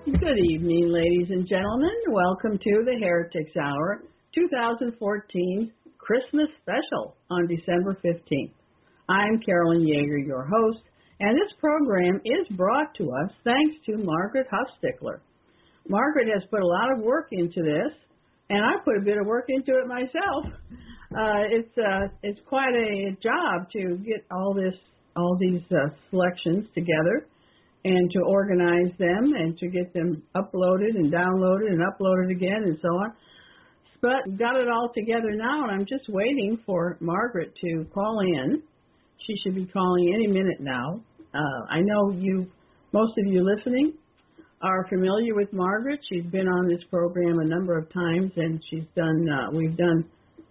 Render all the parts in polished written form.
Good evening, ladies and gentlemen. Welcome to the Heretics Hour 2014 Christmas Special on December 15th. I'm Carolyn Yeager, your host, and this program is brought to us thanks to Margaret Huffstickler. Margaret has put a lot of work into this, and I put a bit of work into it myself. It's quite a job to get all these selections together, and to organize them and to get them uploaded and downloaded and uploaded again and so on. But got it all together now, and I'm just waiting for Margaret to call in. She should be calling any minute now. I know most of you listening are familiar with Margaret. She's been on this program a number of times, and we've done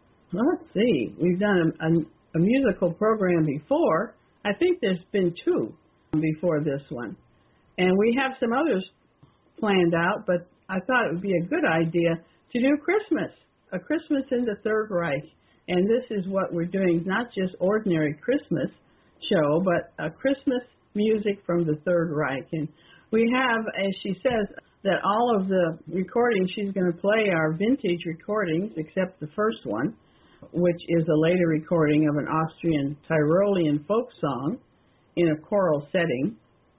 a musical program before. I think there's been two before this one. And we have some others planned out, but I thought it would be a good idea to do a Christmas in the Third Reich. And this is what we're doing, not just ordinary Christmas show, but a Christmas music from the Third Reich. And we have, as she says, that all of the recordings she's going to play are vintage recordings, except the first one, which is a later recording of an Austrian Tyrolean folk song in a choral setting.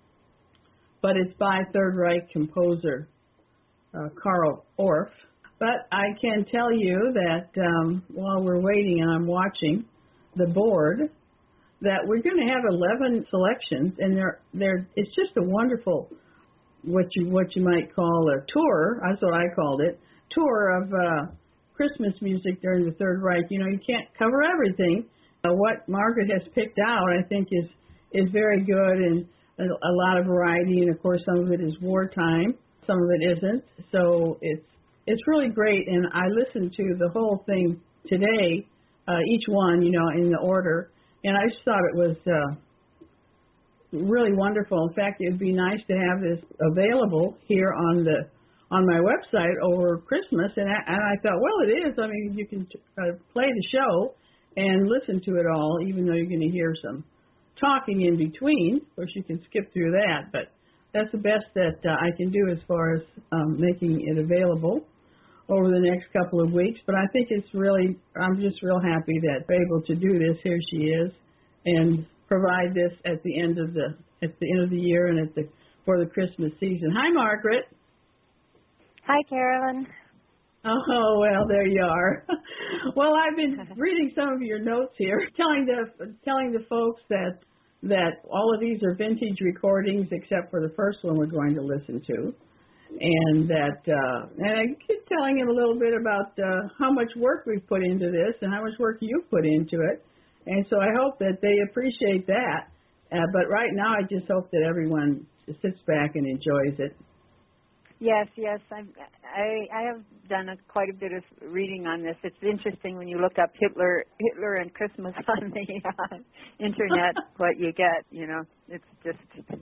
But it's by Third Reich composer Karl Orff. But I can tell you that while we're waiting and I'm watching the board, that we're going to have 11 selections, and it's just a wonderful, what you might call a tour. That's what I called it, tour of Christmas music during the Third Reich. You know, you can't cover everything. What Margaret has picked out, I think, is very good, and a lot of variety, and of course some of it is wartime, some of it isn't. So it's really great, and I listened to the whole thing today, each one, in the order, and I just thought it was really wonderful. In fact, it would be nice to have this available here on my website over Christmas, and I thought, well, it is. I mean, you can play the show and listen to it all, even though you're going to hear some talking in between. Of course, you can skip through that, but that's the best that I can do as far as making it available over the next couple of weeks. But I think I'm just real happy that we're able to do this. Here she is, and provide this at the end of the year and for the Christmas season. Hi, Margaret. Hi, Carolyn. Oh, well, there you are. Well, I've been reading some of your notes here, telling the folks that all of these are vintage recordings except for the first one we're going to listen to, and I keep telling them a little bit about how much work we've put into this and how much work you've put into it, and so I hope that they appreciate that. But right now, I just hope that everyone sits back and enjoys it. Yes. I have done quite a bit of reading on this. It's interesting when you look up Hitler and Christmas on the internet, what you get. It's just,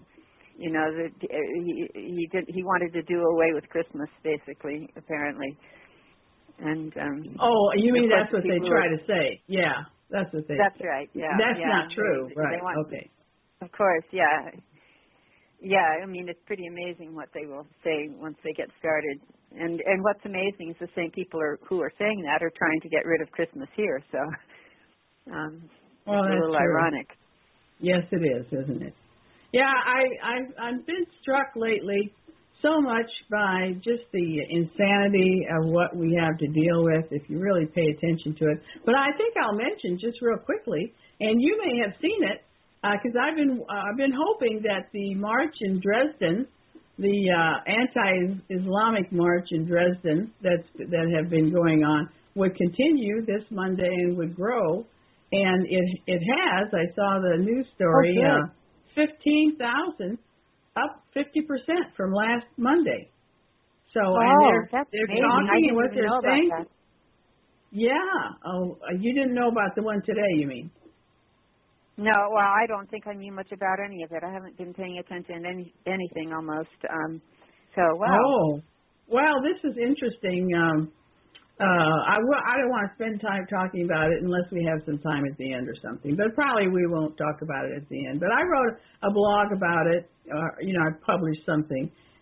he wanted to do away with Christmas, basically, apparently. And oh, you mean that's what they try to say? Yeah, that's what they. That's right. Yeah, that's not true, right? Okay. Of course, yeah. Yeah, I mean, it's pretty amazing what they will say once they get started. And what's amazing is the same people who are saying that are trying to get rid of Christmas here. So it's a little ironic. Yes, it is, isn't it? Yeah, I've been struck lately so much by just the insanity of what we have to deal with if you really pay attention to it. But I think I'll mention just real quickly, and you may have seen it, because I've been hoping that the march in Dresden, the anti-Islamic march in Dresden that have been going on, would continue this Monday and would grow, and it has. I saw the news story, 15,000, up 50% from last Monday. So and they're talking and what they're saying. Yeah. Oh, you didn't know about the one today, you mean? No, well, I don't think I knew much about any of it. I haven't been paying attention to anything almost. Wow. Oh, well, this is interesting. I don't want to spend time talking about it unless we have some time at the end or something. But probably we won't talk about it at the end. But I wrote a blog about it. I published something,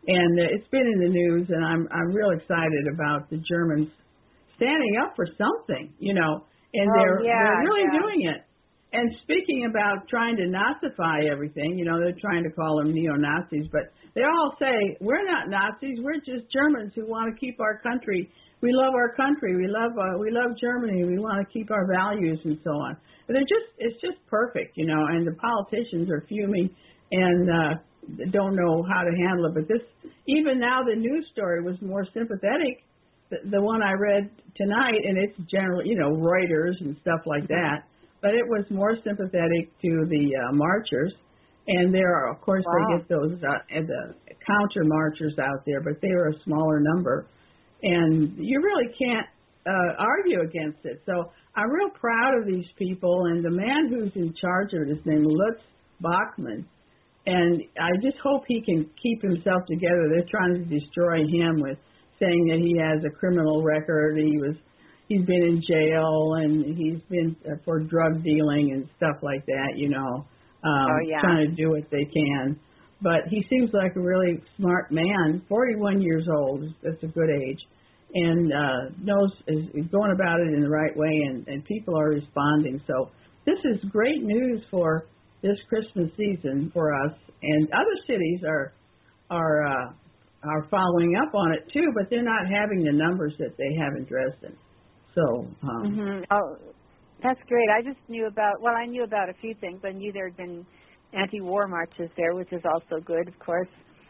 And it's been in the news, and I'm real excited about the Germans standing up for something, and they're really doing it. And speaking about trying to Nazify everything, they're trying to call them neo-Nazis, but they all say, we're not Nazis, we're just Germans who want to keep our country. We love our country, we love Germany, we want to keep our values and so on. But it's just perfect, and the politicians are fuming and don't know how to handle it. But even now the news story was more sympathetic, the one I read tonight, and it's generally, Reuters and stuff like that. But it was more sympathetic to the marchers, and there are, of course, they get those the counter marchers out there, but they are a smaller number, and you really can't argue against it. So I'm real proud of these people, and the man who's in charge of it is named Lutz Bachmann, and I just hope he can keep himself together. They're trying to destroy him with saying that he has a criminal record. He's been in jail, and he's been for drug dealing and stuff like that, trying to do what they can. But he seems like a really smart man, 41 years old. That's a good age. And is going about it in the right way, and people are responding. So this is great news for this Christmas season for us. And other cities are following up on it, too, but they're not having the numbers that they have in Dresden. So, Oh, that's great. I just knew I knew about a few things. I knew there had been anti-war marches there, which is also good, of course,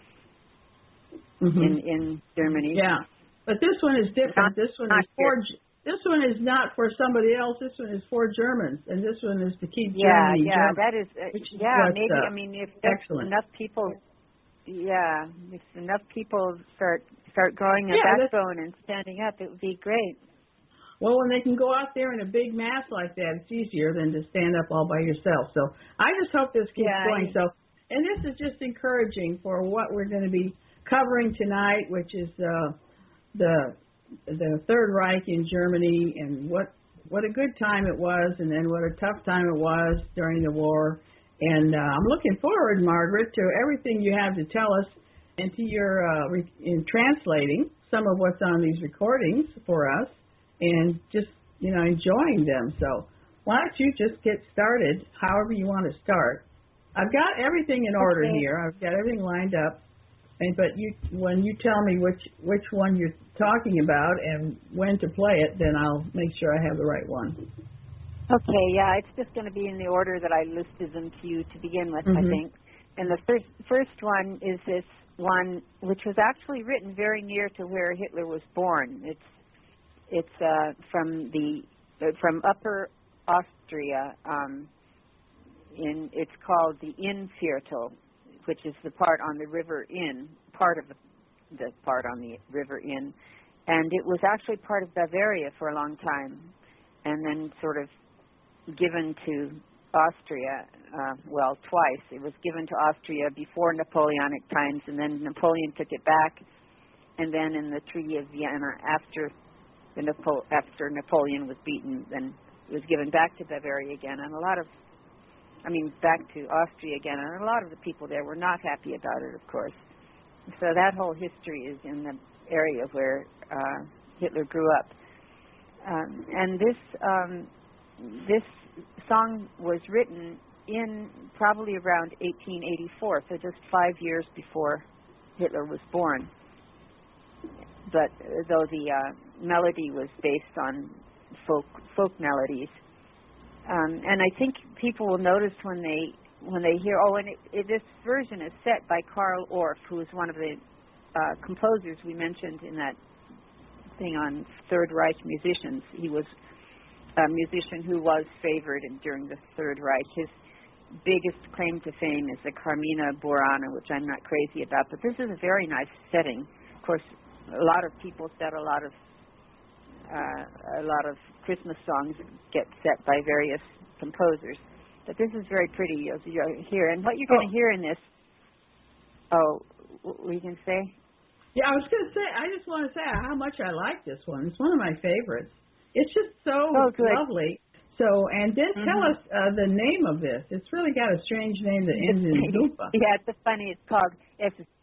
in Germany. Yeah, but this one is different. This one is not for somebody else. This one is for Germans, and this one is to keep Germany. Yeah, that is. Maybe. I mean, if enough people, if enough people start growing a backbone and standing up, it would be great. Well, when they can go out there in a big mass like that, it's easier than to stand up all by yourself. So I just hope this keeps going. So, and this is just encouraging for what we're going to be covering tonight, which is the Third Reich in Germany, and what a good time it was, and then what a tough time it was during the war. And I'm looking forward, Margaret, to everything you have to tell us, and to your in translating some of what's on these recordings for us. And just, enjoying them. So why don't you just get started however you want to start. I've got everything in order here. I've got everything lined up. But when you tell me which one you're talking about and when to play it, then I'll make sure I have the right one. Okay, yeah, it's just going to be in the order that I listed them to you to begin with, I think. And the first one is this one, which was actually written very near to where Hitler was born. It's from Upper Austria. It's called the Innviertel, which is the part on the River Inn, part of the part on the River Inn, and it was actually part of Bavaria for a long time, and then sort of given to Austria. Twice. It was given to Austria before Napoleonic times, and then Napoleon took it back, and then in the Treaty of Vienna after Napoleon was beaten, then it was given back to Bavaria again, and back to Austria again, and a lot of the people there were not happy about it, of course. So that whole history is in the area where Hitler grew up. And this song was written in probably around 1884, so just 5 years before Hitler was born. But though the melody was based on folk melodies, and I think people will notice when they hear. This version is set by Karl Orff, who is one of the composers we mentioned in that thing on Third Reich musicians. He was a musician who was favored during the Third Reich. His biggest claim to fame is the Carmina Burana, which I'm not crazy about, but this is a very nice setting. Of course, a lot of people said a lot of Christmas songs get set by various composers, but this is very pretty as you hear. And what you're going to hear in this, what were you going to say? Yeah, I was going to say, I just want to say how much I like this one. It's one of my favorites. It's just so lovely. So, and then tell us the name of this. It's really got a strange name that ends in Lupa. Yeah, it's funny. It's called Es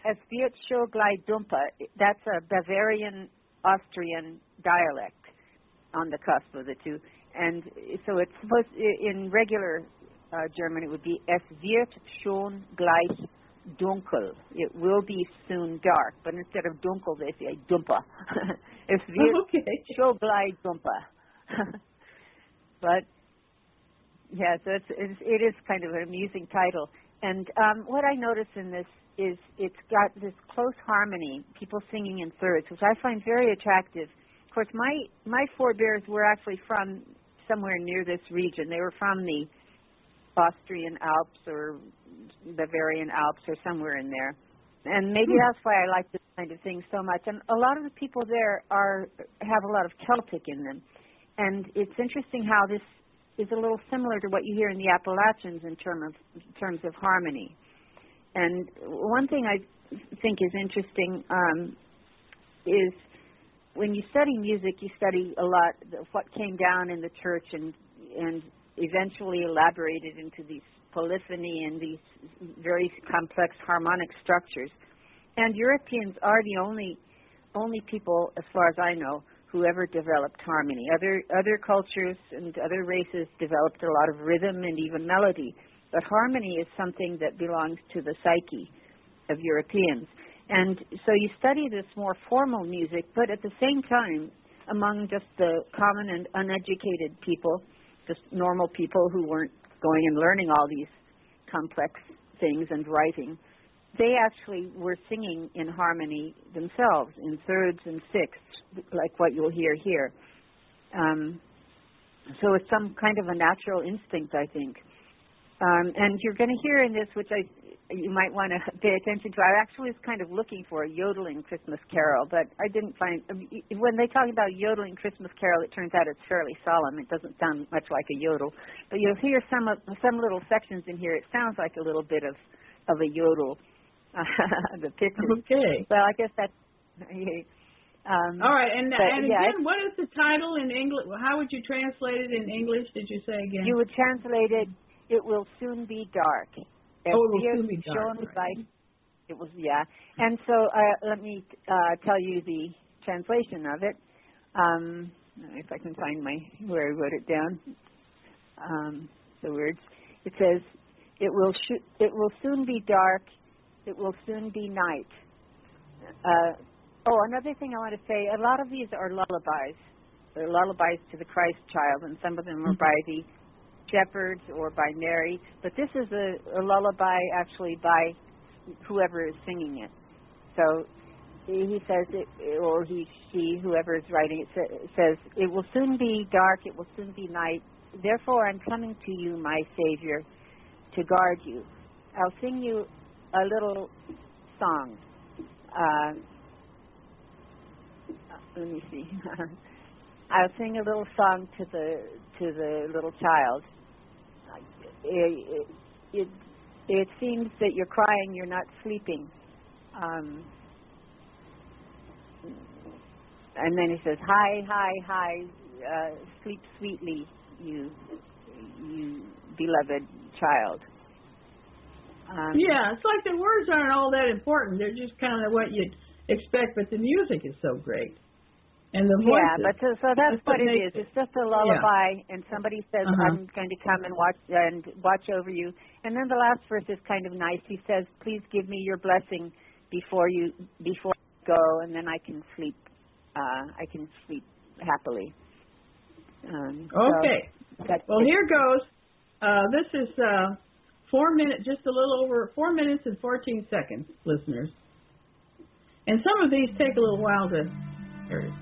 Es wird schon gleich dumper. That's a Bavarian Austrian dialect on the cusp of the two. And so it's supposed, in regular German, it would be Es wird schon gleich dunkel. It will be soon dark. But instead of dunkel, they say dumper. Es wird schon gleich dumper. But, yeah, so it is kind of an amusing title. And what I notice in this is it's got this close harmony, people singing in thirds, which I find very attractive. Of course, my forebears were actually from somewhere near this region. They were from the Austrian Alps or Bavarian Alps or somewhere in there. And maybe that's why I like this kind of thing so much. And a lot of the people there have a lot of Celtic in them. And it's interesting how this is a little similar to what you hear in the Appalachians in terms of harmony. And one thing I think is interesting is when you study music, you study a lot of what came down in the church and eventually elaborated into these polyphony and these very complex harmonic structures. And Europeans are the only people, as far as I know, who ever developed harmony. Other cultures and other races developed a lot of rhythm and even melody. But harmony is something that belongs to the psyche of Europeans. And so you study this more formal music, but at the same time, among just the common and uneducated people, just normal people who weren't going and learning all these complex things and writing, they actually were singing in harmony themselves, in thirds and sixths, like what you'll hear here. So it's some kind of a natural instinct, I think. And you're going to hear in this, which you might want to pay attention to. I actually was kind of looking for a yodeling Christmas carol, but I didn't find. When they talk about yodeling Christmas carol, it turns out it's fairly solemn. It doesn't sound much like a yodel, but you'll hear some little sections in here. It sounds like a little bit of a yodel. The picture. Okay. Well, I guess that's. All right, and yeah, again, what is the title in English? How would you translate it in English? Did you say again? You would translate it. It will soon be dark. It will soon be dark. Right. It was, yeah. And so let me tell you the translation of it. If I can find where I wrote it down. The words. It says, it will soon be dark. It will soon be night. Another thing I want to say, a lot of these are lullabies. They're lullabies to the Christ child, and some of them are by the shepherds or by Mary, but this is a lullaby actually by whoever is singing it. So he says, she, whoever is writing it, says, it will soon be dark, it will soon be night, therefore I'm coming to you, my Savior, to guard you. I'll sing you a little song. Let me see. I'll sing a little song to the little child. It seems that you're crying, you're not sleeping. And then he says, hi, sleep sweetly, you beloved child. Yeah, it's like the words aren't all that important. They're just kind of what you'd expect, but the music is so great. And the voices. Yeah, but so that's what it is. It's just a lullaby, and somebody says, I'm going to come and watch over you. And then the last verse is kind of nice. He says, please give me your blessing before you go, and then I can sleep. I can sleep happily. Okay. Well, here goes. This is 4 minutes, just a little over 4 minutes and 14 seconds, listeners. And some of these take a little while to. Here it is.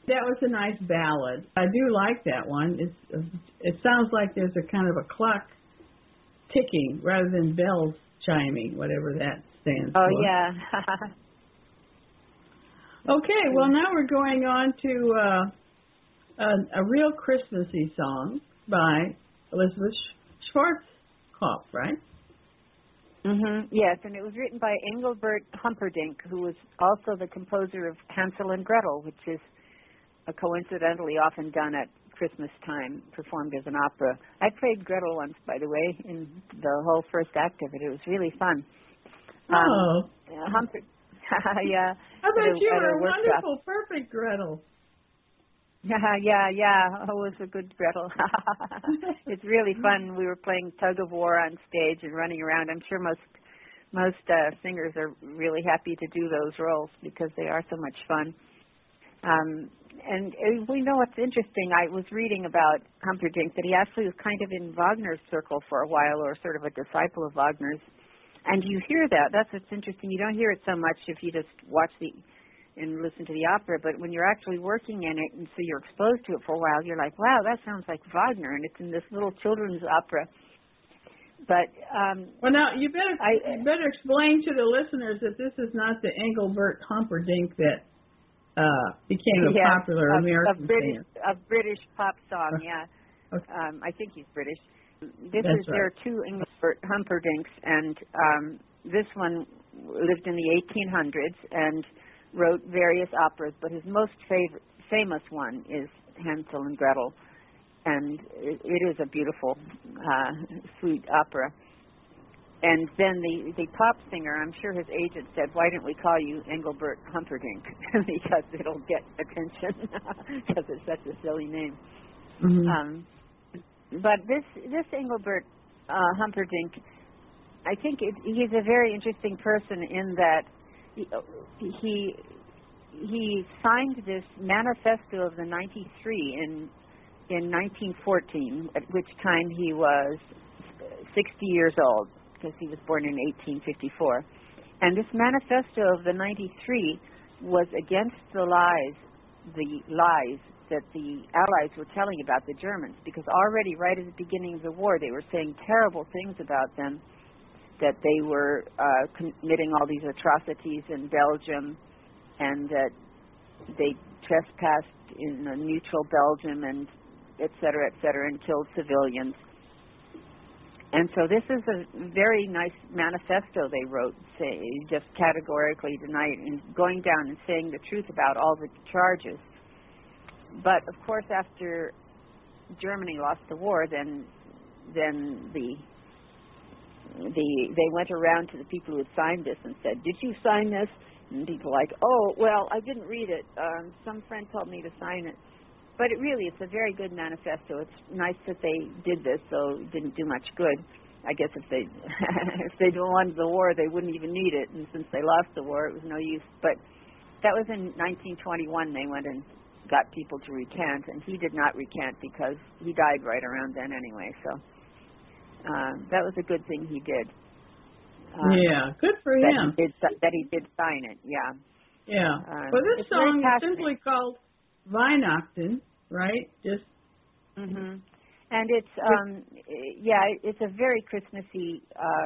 That was a nice ballad. I do like that one. It sounds like there's a kind of a clock ticking rather than bells chiming, whatever that stands for. Oh, yeah. Okay, well, now we're going on to a real Christmassy song by Elizabeth Schwarzkopf, right? Yes, and it was written by Engelbert Humperdinck, who was also the composer of Hansel and Gretel, which is coincidentally often done at Christmas time, performed as an opera. I played Gretel once, by the way, in the whole first act of it. It was really fun. Oh. Yeah. I bet you were a workshop. wonderful, perfect Gretel. Yeah. It was a good Gretel. It's really fun. We were playing tug of war on stage and running around. I'm sure most singers are really happy to do those roles because they are so much fun. And we know what's interesting. I was reading about Humperdinck that he actually was kind of in Wagner's circle for a while, or sort of a disciple of Wagner's. And you hear that. That's what's interesting. You don't hear it so much if you just watch and listen to the opera, but when you're actually working in it and so you're exposed to it for a while, you're like, wow, that sounds like Wagner, and it's in this little children's opera. But well, now you better explain to the listeners that this is not the Engelbert Humperdinck that became a popular American singer. A British pop song, yeah. Okay. I think he's British. There are two Engelbert Humperdincks, and this one lived in the 1800s and wrote various operas, but his most famous one is Hansel and Gretel, and it is a beautiful, sweet opera. And then the pop singer, I'm sure his agent said, why don't we call you Engelbert Humperdinck? Because it'll get attention, because it's such a silly name. Mm-hmm. But this Engelbert Humperdinck, I think he's a very interesting person in that he signed this Manifesto of the 93 in 1914, at which time he was 60 years old, because he was born in 1854. And this Manifesto of the 93 was against the lies that the Allies were telling about the Germans, because already right at the beginning of the war they were saying terrible things about them, that they were committing all these atrocities in Belgium, and that they trespassed in a neutral Belgium, and et cetera, and killed civilians. And so this is a very nice manifesto they wrote, just categorically denying and going down and saying the truth about all the charges. But of course, after Germany lost the war, then they went around to the people who had signed this and said, "Did you sign this?" And people were like, "Oh, well, I didn't read it. Some friend told me to sign it." But it's a very good manifesto. It's nice that they did this, so it didn't do much good. I guess if they if they won the war, they wouldn't even need it. And since they lost the war, it was no use. But that was in 1921. They went and got people to recant, and he did not recant because he died right around then anyway. So that was a good thing he did. Yeah, good for him. That he did sign it. Yeah. Yeah. Well, this song is simply called Weihnachten, right? Just. Mhm. And it's it's a very Christmassy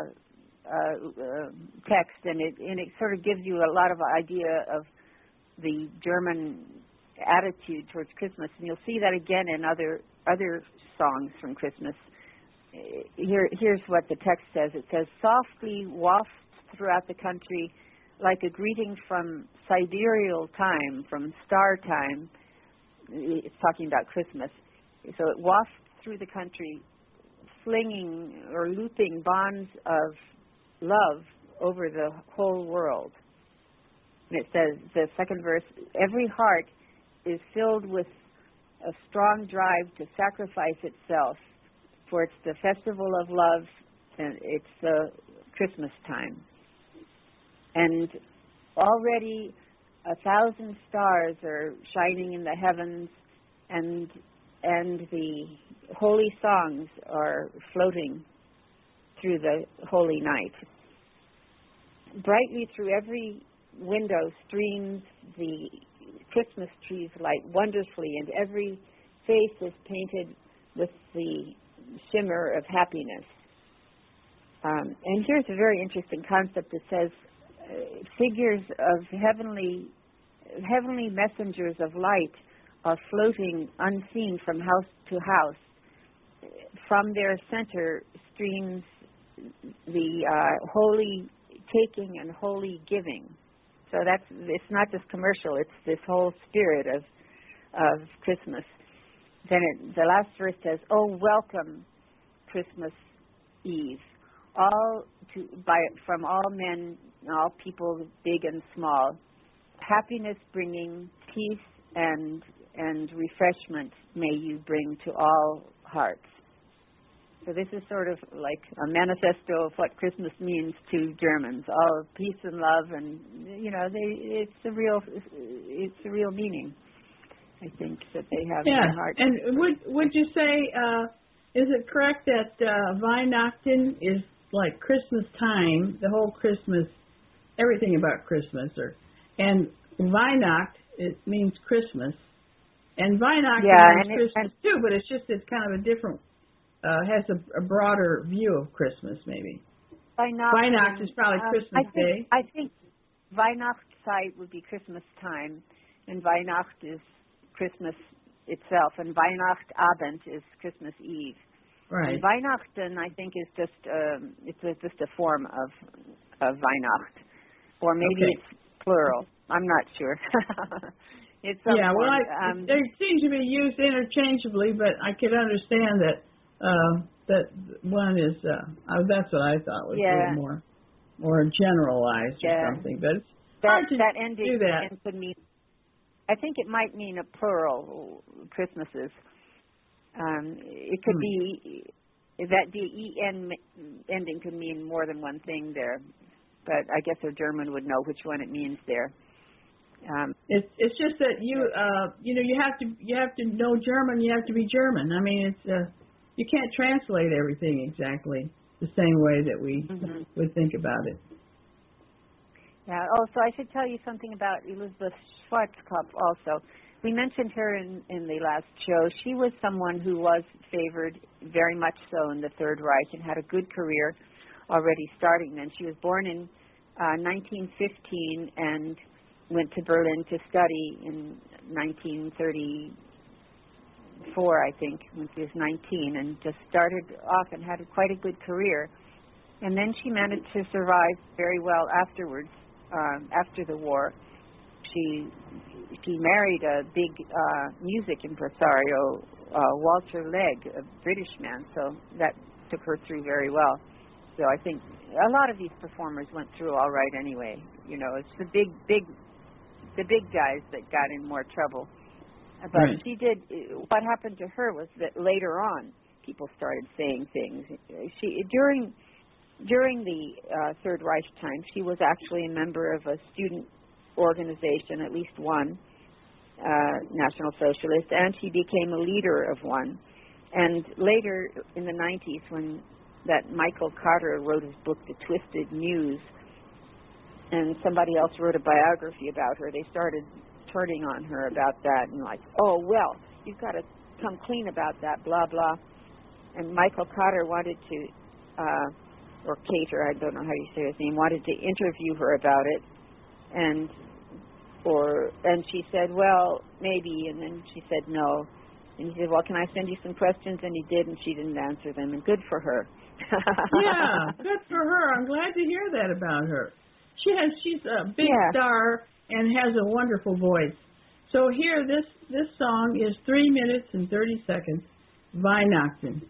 text, and it sort of gives you a lot of idea of the German attitude towards Christmas, and you'll see that again in other songs from Christmas. Here's what the text says. It says, "Softly wafts throughout the country like a greeting from sidereal time, from star time." It's talking about Christmas. So it wafts through the country, flinging or looping bonds of love over the whole world. And it says, the second verse, "Every heart is filled with a strong drive to sacrifice itself, for it's the festival of love, and it's the Christmas time. And already 1,000 stars are shining in the heavens, and the holy songs are floating through the holy night. Brightly through every window streams the Christmas trees light wonderfully, and every face is painted with the shimmer of happiness. And here's a very interesting concept. It says figures of heavenly messengers of light are floating unseen from house to house. From their center streams the holy taking and holy giving. So it's not just commercial, it's this whole spirit of Christmas. Then the last verse says, "Oh, welcome Christmas Eve, from all men, all people, big and small. Happiness bringing peace and refreshment may you bring to all hearts." So this is sort of like a manifesto of what Christmas means to Germans. All peace and love, and it's a real meaning, I think, that they have in their heart. And would you say, is it correct that Weihnachten is like Christmas time, the whole Christmas, everything about Christmas, and Weihnacht, it means Christmas, and Weihnachten means Christmas too, but it's kind of a different, has a broader view of Christmas, maybe. Weihnacht is probably Christmas Day. I think Weihnachtszeit would be Christmas time, and Weihnacht is Christmas itself, and Weihnachtabend is Christmas Eve. Right. And Weihnachten, I think, is just a form of Weihnacht, or maybe it's plural. I'm not sure. It's they seem to be used interchangeably, but I could understand that one is. That's what I thought was a little more generalized or something, but it's hard to do that. Could mean, I think it might mean a plural Christmases. It could be that the en ending could mean more than one thing there, but I guess a German would know which one it means there. It's just that you have to know German. You have to be German. I mean, it's you can't translate everything exactly the same way that we would think about it. Yeah. Oh, so I should tell you something about Elizabeth Schwarzkopf also. We mentioned her in the last show. She was someone who was favored very much so in the Third Reich and had a good career already starting then. She was born in 1915 and went to Berlin to study in 1934, I think, when she was 19, and just started off and had quite a good career. And then she managed to survive very well afterwards, after the war. She married a big music impresario, Walter Legg, a British man, so that took her through very well. So I think a lot of these performers went through all right anyway. It's the big guys that got in more trouble. But she did. What happened to her was that later on, people started saying things. During the Third Reich time, she was actually a member of a student organization, at least one, National Socialist, and she became a leader of one. And later in the 90s, when that Michael Carter wrote his book, The Twisted Muse, and somebody else wrote a biography about her, they started turning on her about that and like, oh, well, you've got to come clean about that, blah, blah. And Michael Carter wanted to, or Cater, I don't know how you say his name, wanted to interview her about it. And she said, well, maybe, and then she said no. And he said, well, can I send you some questions? And he did, and she didn't answer them, and good for her. Yeah, good for her. I'm glad to hear that about her. She's a big star and has a wonderful voice. So here, this song is 3 minutes and 30 seconds, Weihnachten.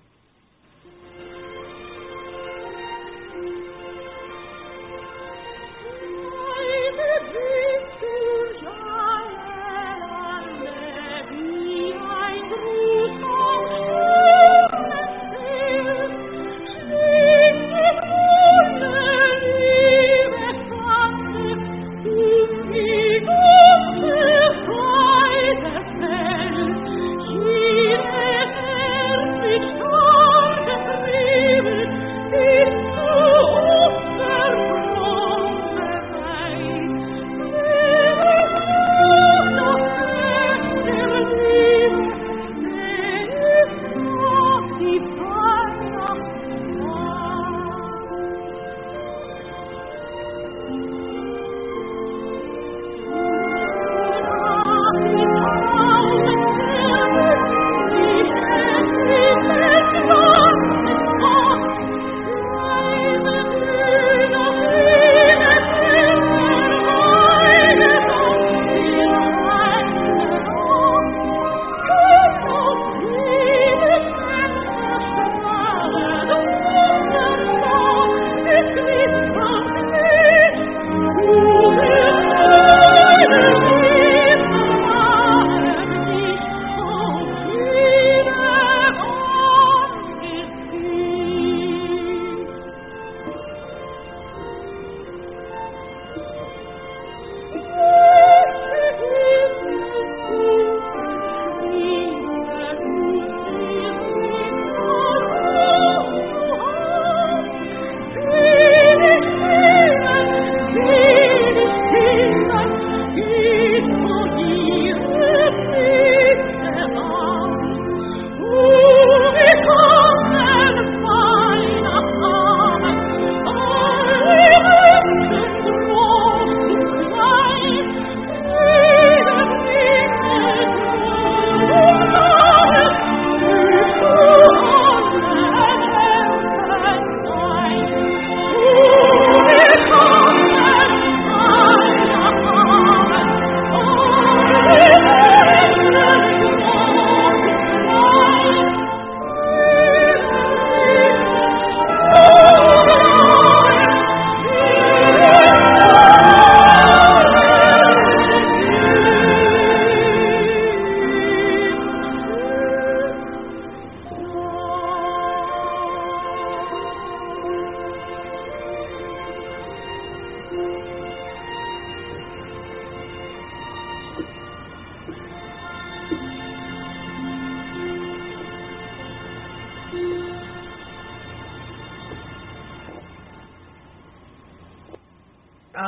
Oh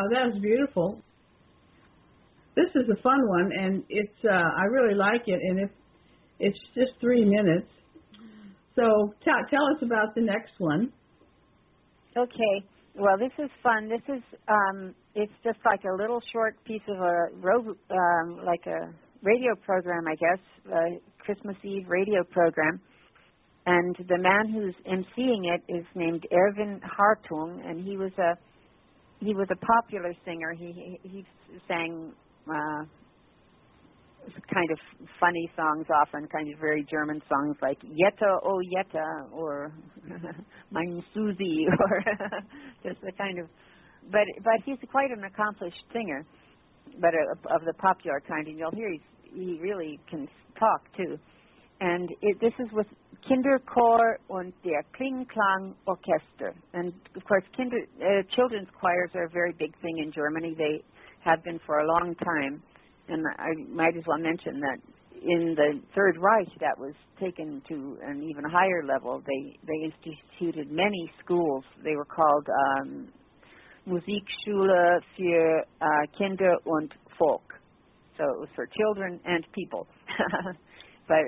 that was beautiful. This is a fun one, and it's I really like it, and it's just 3 minutes. So tell us about the next one. Okay. Well, this is fun. This is it's just like a little short piece of like a radio program, I guess, a Christmas Eve radio program. And the man who's emceeing it is named Erwin Hartung, and he was a popular singer. He sang kind of funny songs, often kind of very German songs like Jetta, oh Jetta, or Mein Susi, or just the kind of. But he's quite an accomplished singer, but of the popular kind, and you'll hear he really can talk too. And this is with Kinderchor und der Klingklang Orchester. And of course, children's choirs are a very big thing in Germany. They have been for a long time. And I might as well mention that in the Third Reich, that was taken to an even higher level. They instituted many schools. They were called Musikschule für Kinder und Volk. So it was for children and people. But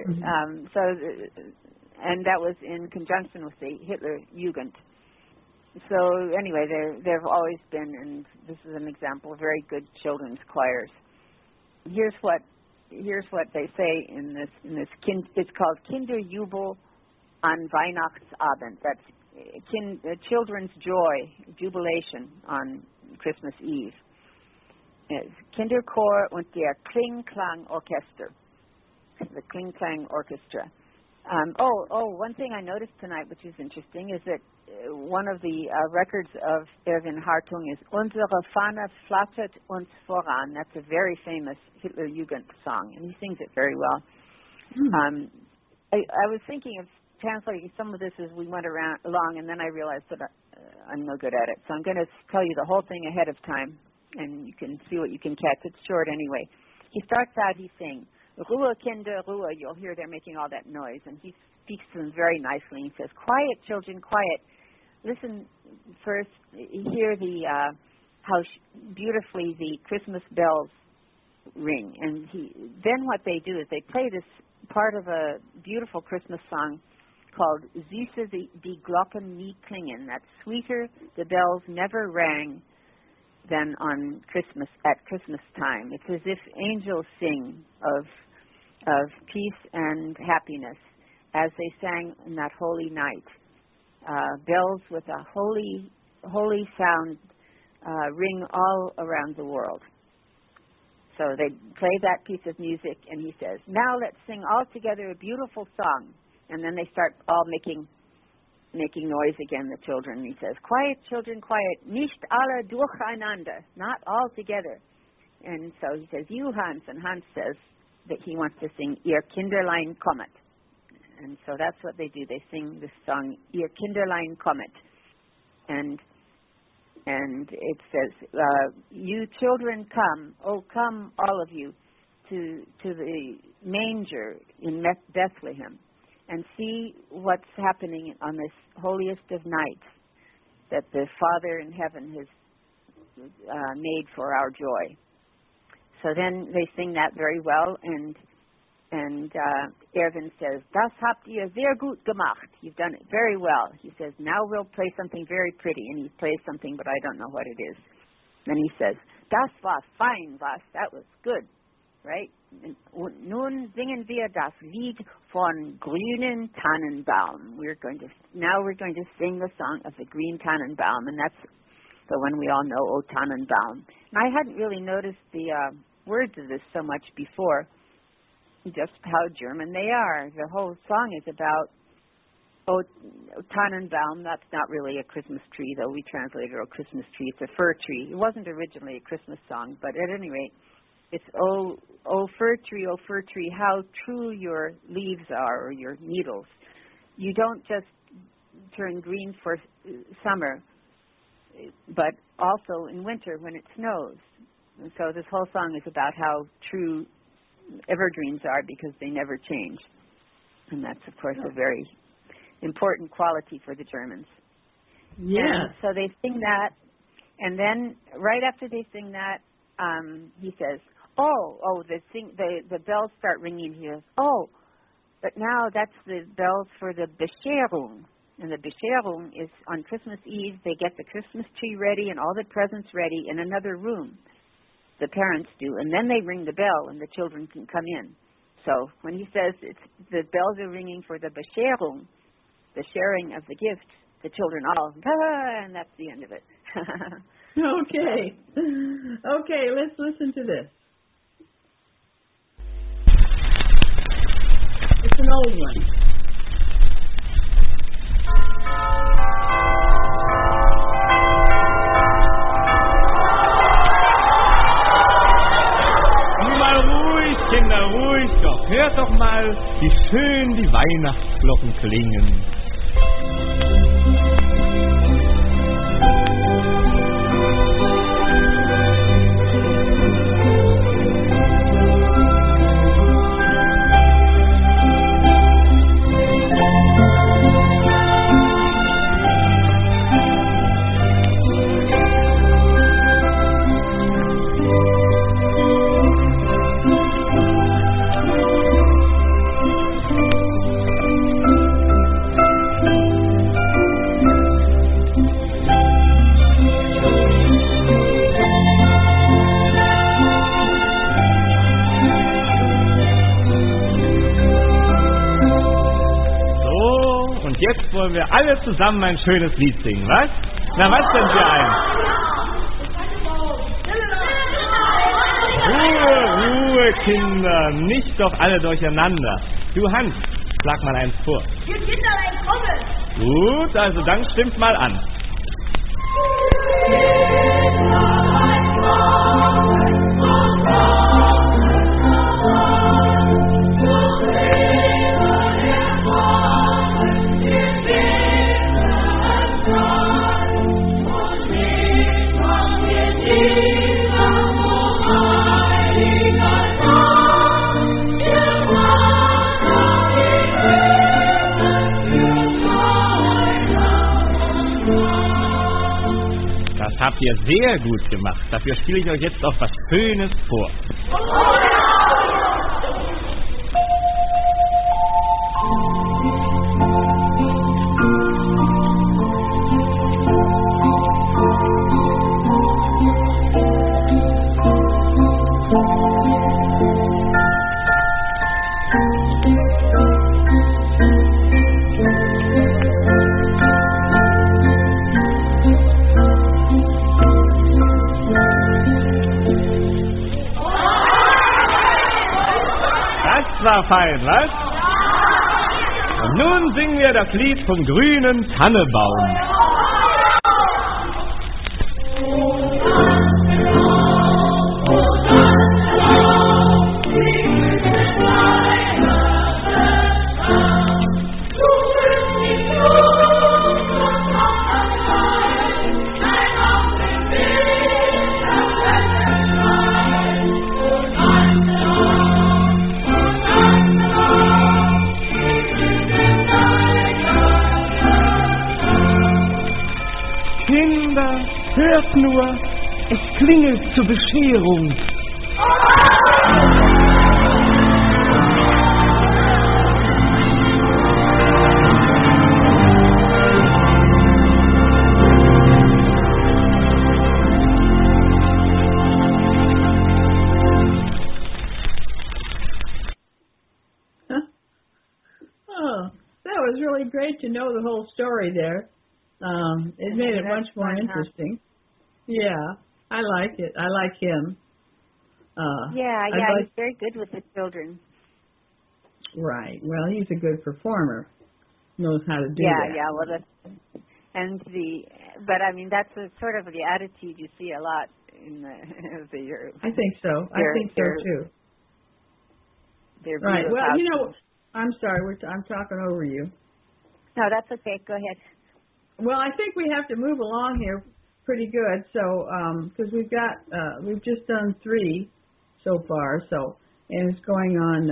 and that was in conjunction with the Hitler Jugend. So anyway, there've always been, and this is an example, of very good children's choirs. Here's what they say in this. It's called Kinderjubel an Weihnachtsabend. That's children's joy, jubilation on Christmas Eve. It's Kinderchor und der Klingklang Orchester. The Klingklang Orchestra. One thing I noticed tonight, which is interesting, is that one of the records of Erwin Hartung is Unsere Fahne flattert uns voran. That's a very famous Hitler Jugend song, and he sings it very well. I was thinking of translating some of this as we went along, and then I realized that I'm no good at it. So I'm going to tell you the whole thing ahead of time, and you can see what you can catch. It's short anyway. He starts out, he's saying, Ruhe, Kinder, Ruhe. You'll hear they're making all that noise. And he speaks to them very nicely. He says, quiet, children, quiet. Listen first, hear how beautifully the Christmas bells ring. And then what they do is they play this part of a beautiful Christmas song called Süße die Glocken nie klingen. That's sweeter, the bells never rang than on at Christmas time. It's as if angels sing of peace and happiness as they sang in that holy night. Bells with a holy sound ring all around the world. So they play that piece of music, and he says, now let's sing all together a beautiful song. And then they start all making noise again, the children. He says, quiet, children, quiet. Nicht alle durcheinander. Not all together. And so he says, you, Hans. And Hans says that he wants to sing Ihr Kinderlein kommet. And so that's what they do. They sing this song, Ihr Kinderlein kommet. And it says, you children come, oh come all of you to the manger in Bethlehem and see what's happening on this holiest of nights that the Father in heaven has made for our joy. So then they sing that very well, and Erwin says, Das habt ihr sehr gut gemacht. You've done it very well. He says, now we'll play something very pretty, and he plays something, but I don't know what it is. Then he says, Das war fein, was? That was good, right? Und nun singen wir das Lied von grünen Tannenbaum. We're going to sing the song of the green Tannenbaum, and that's the one we all know, O Tannenbaum. And I hadn't really noticed the words of this so much before, just how German they are. The whole song is about O Tannenbaum. That's not really a Christmas tree, though we translated it a Christmas tree. It's a fir tree. It wasn't originally a Christmas song, but at any rate, it's O fir tree, how true your leaves are, or your needles. You don't just turn green for summer, but also in winter when it snows. And so this whole song is about how true evergreens are because they never change. And that's, of course, a very important quality for the Germans. Yeah. And so they sing that. And then right after they sing that, he says, the bells start ringing. He goes, but now that's the bells for the Bescherung. And the Bescherung is on Christmas Eve. They get the Christmas tree ready and all the presents ready in another room. The parents do. And then they ring the bell and the children can come in. So when he says the bells are ringing for the Bescherung, the sharing of the gift, the children all, and that's the end of it. Okay. Okay, let's listen to this. It's an old one. Mal ruhig, Kinder, ruhig doch. Hört doch mal, wie schön die Weihnachtsglocken klingen. Jetzt wollen wir alle zusammen ein schönes Lied singen, was? Na, was denn für eins? Ruhe, Kinder, nicht doch alle durcheinander. Du, Hans, schlag mal eins vor. Wir Kinderlein kommen! Gut, also dann stimmt mal an. Das habt ihr sehr gut gemacht. Dafür spiele ich euch jetzt auch was Schönes vor. War fein, was? Und nun singen wir das Lied vom grünen Tannebaum. Hört nur, es klingelt zur Bescherung. Oh, that was really great to know the whole story there. It made it much more interesting. Yeah, I like it. I like him. He's very good with the children. Right. Well, he's a good performer. Knows how to do that. Yeah. Well, but I mean, that's sort of the attitude you see a lot in the I think so. I think so too. Right. Well, I'm sorry. I'm talking over you. No, that's okay. Go ahead. Well, I think we have to move along here pretty good. So, because we've just done 3 so far. So, and it's going on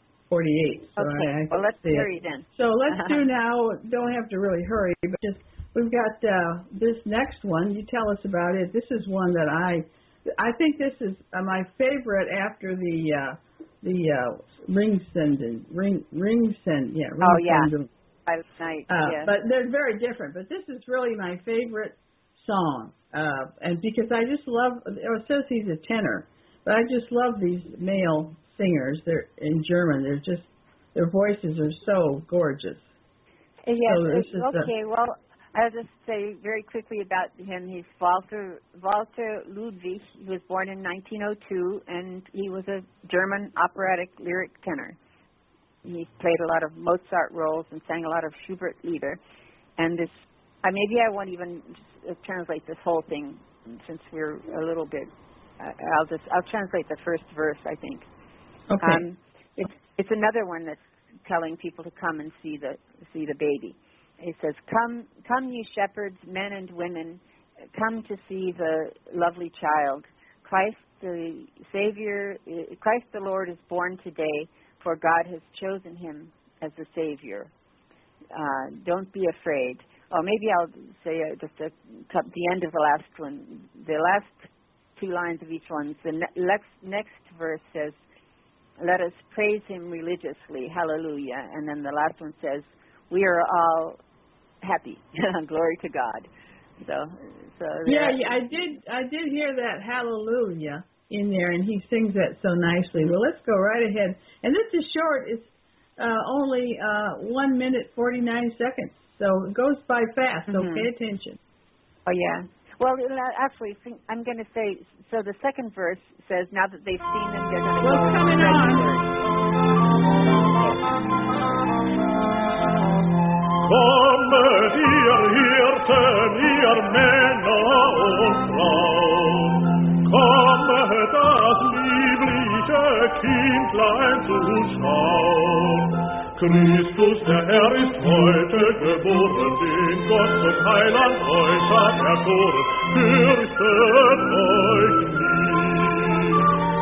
8:48. So okay. Well, let's hurry then. So let's do now. Don't have to really hurry, but just we've got this next one. You tell us about it. This is one that I think this is my favorite after the Ringsend. Oh yeah. Night, yes. But they're very different. But this is really my favorite song, and because I just love. It says he's a tenor, but I just love these male singers. They're in German. They're just their voices are so gorgeous. Yes. So okay. Well, I'll just say very quickly about him. He's Walter Ludwig. He was born in 1902, and he was a German operatic lyric tenor. He played a lot of Mozart roles and sang a lot of Schubert lieder. And this, maybe I won't even translate this whole thing since we're a little bit. I'll translate the first verse, I think. Okay. It's another one that's telling people to come and see the baby. It says, "Come, ye shepherds, men and women, come to see the lovely child. Christ the Savior, Christ the Lord is born today. For God has chosen him as the Savior. Don't be afraid." Or maybe I'll say the end of the last one. The last two lines of each one. The next verse says, "Let us praise him religiously, hallelujah." And then the last one says, "We are all happy, glory to God." So yeah, I did hear that hallelujah in there, and he sings that so nicely. Well, let's go right ahead. And this is short. It's only 1 minute 49 seconds, so it goes by fast. So pay attention. Oh yeah. Well, actually, I'm going to say. So the second verse says, "Now that they've seen them, they're going to go and coming spread on. the word." Kommet ihr Hirten, ihr Männer und Frauen, kommet das liebliche Kindlein zu schauen. Christus, der Herr, ist heute geboren, den Gott zum Heiland euch hat erkoren. Fürchtet euch nicht.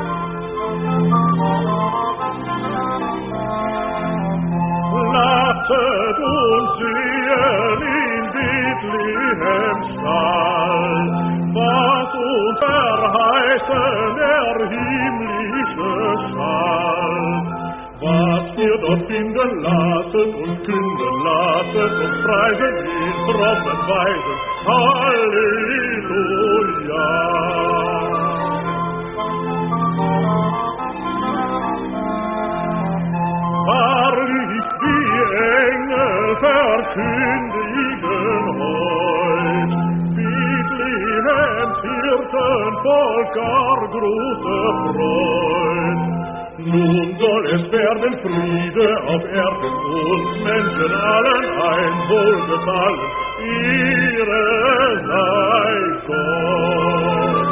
Lasset uns sehen in Bethlehem Stall, was uns verheißen der himmlische Schall. Was wir dort finden, lasset uns künden, lasset uns preisen, in frommen Weisen. Halleluja! Wahrlich, die Engel verkündigen heut, Bethlehems Hirtenvolk gar große Freud. Nun soll es werden Friede auf Erden und Menschen allen ein Wohlgefallen. Ehre sei Gott.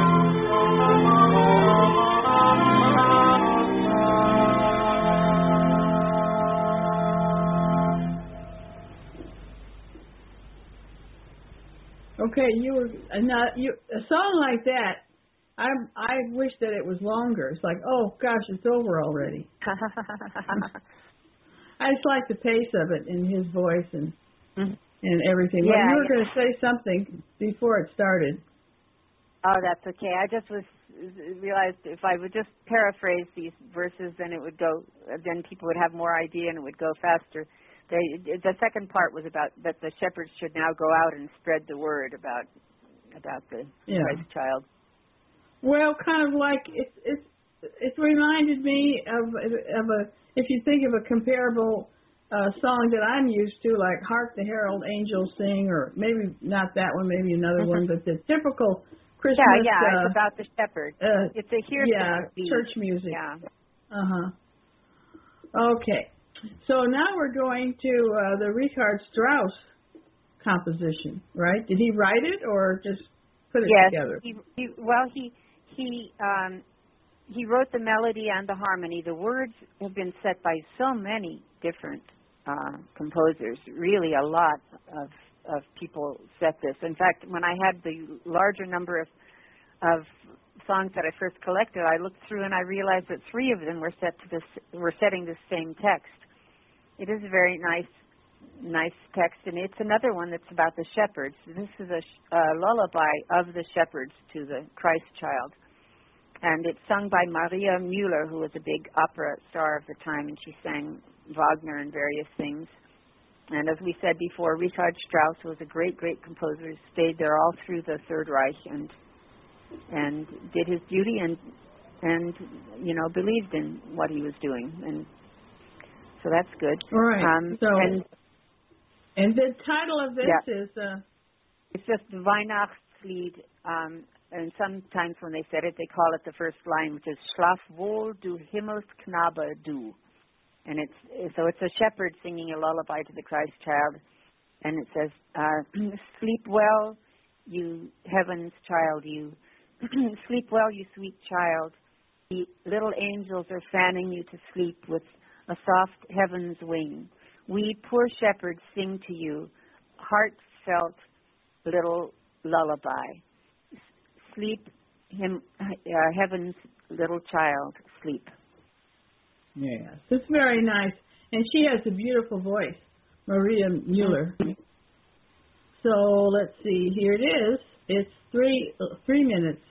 Okay, a song like that. I wish that it was longer. It's like, oh gosh, it's over already. I just like the pace of it and his voice and everything. Yeah, well, you were going to say something before it started. Oh, that's okay. I just realized if I would just paraphrase these verses, then it would go. Then people would have more idea and it would go faster. The second part was about that the shepherds should now go out and spread the word about the Christ child. Well, kind of like it reminded me of if you think of a comparable song that I'm used to, like "Hark the Herald Angels Sing," or maybe not that one, maybe another one, but the typical Christmas. Yeah, it's about the shepherd. It's a church music. Yeah. Okay, so now we're going to the Richard Strauss composition, right? Did he write it or just put it together? He wrote the melody and the harmony. The words have been set by so many different composers. Really, a lot of people set this. In fact, when I had the larger number of songs that I first collected, I looked through and I realized that 3 of them were setting the same text. It is a very nice nice text, and it's another one that's about the shepherds. This is a lullaby of the shepherds to the Christ child. And it's sung by Maria Müller, who was a big opera star of the time, and she sang Wagner and various things. And as we said before, Richard Strauss was a great, great composer. He stayed there all through the Third Reich and did his duty and believed in what he was doing. And so that's good. All right. And the title of this is... It's just the Weihnachtslied. And sometimes when they said it, they call it the first line, which is Schlaf wohl, du Himmelsknabe, du. And it's a shepherd singing a lullaby to the Christ child. And it says, sleep well, you heaven's child, you. Sleep well, you sweet child. The little angels are fanning you to sleep with a soft heaven's wing. We poor shepherds sing to you, heartfelt little lullaby. Sleep, heaven's little child, sleep. Yes, it's very nice. And she has a beautiful voice, Maria Müller. So let's see, here it is. It's 3 minutes.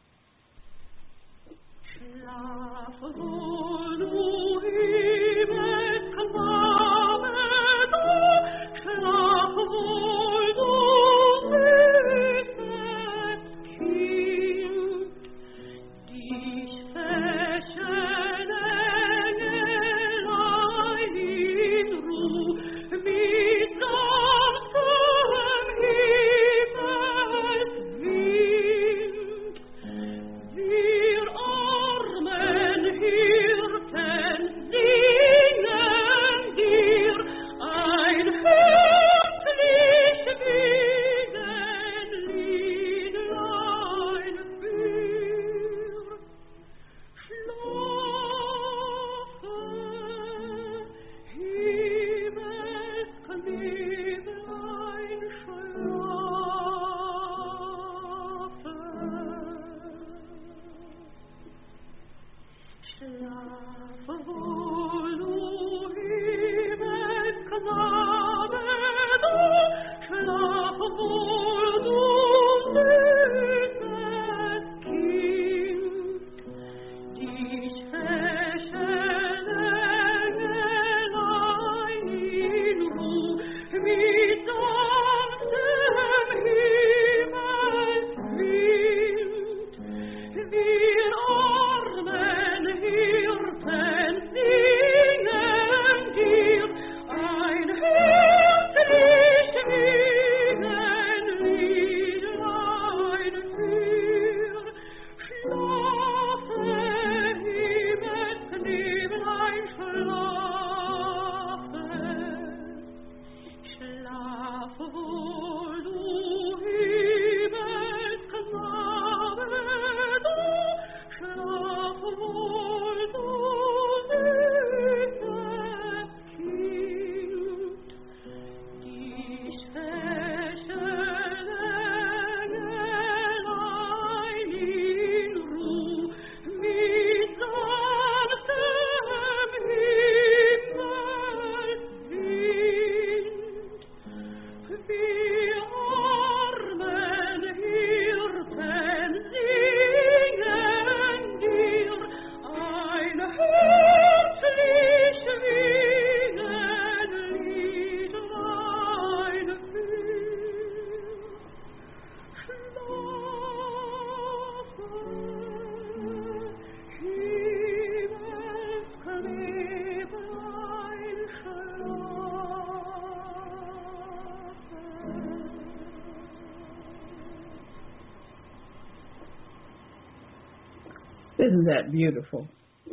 Isn't that beautiful?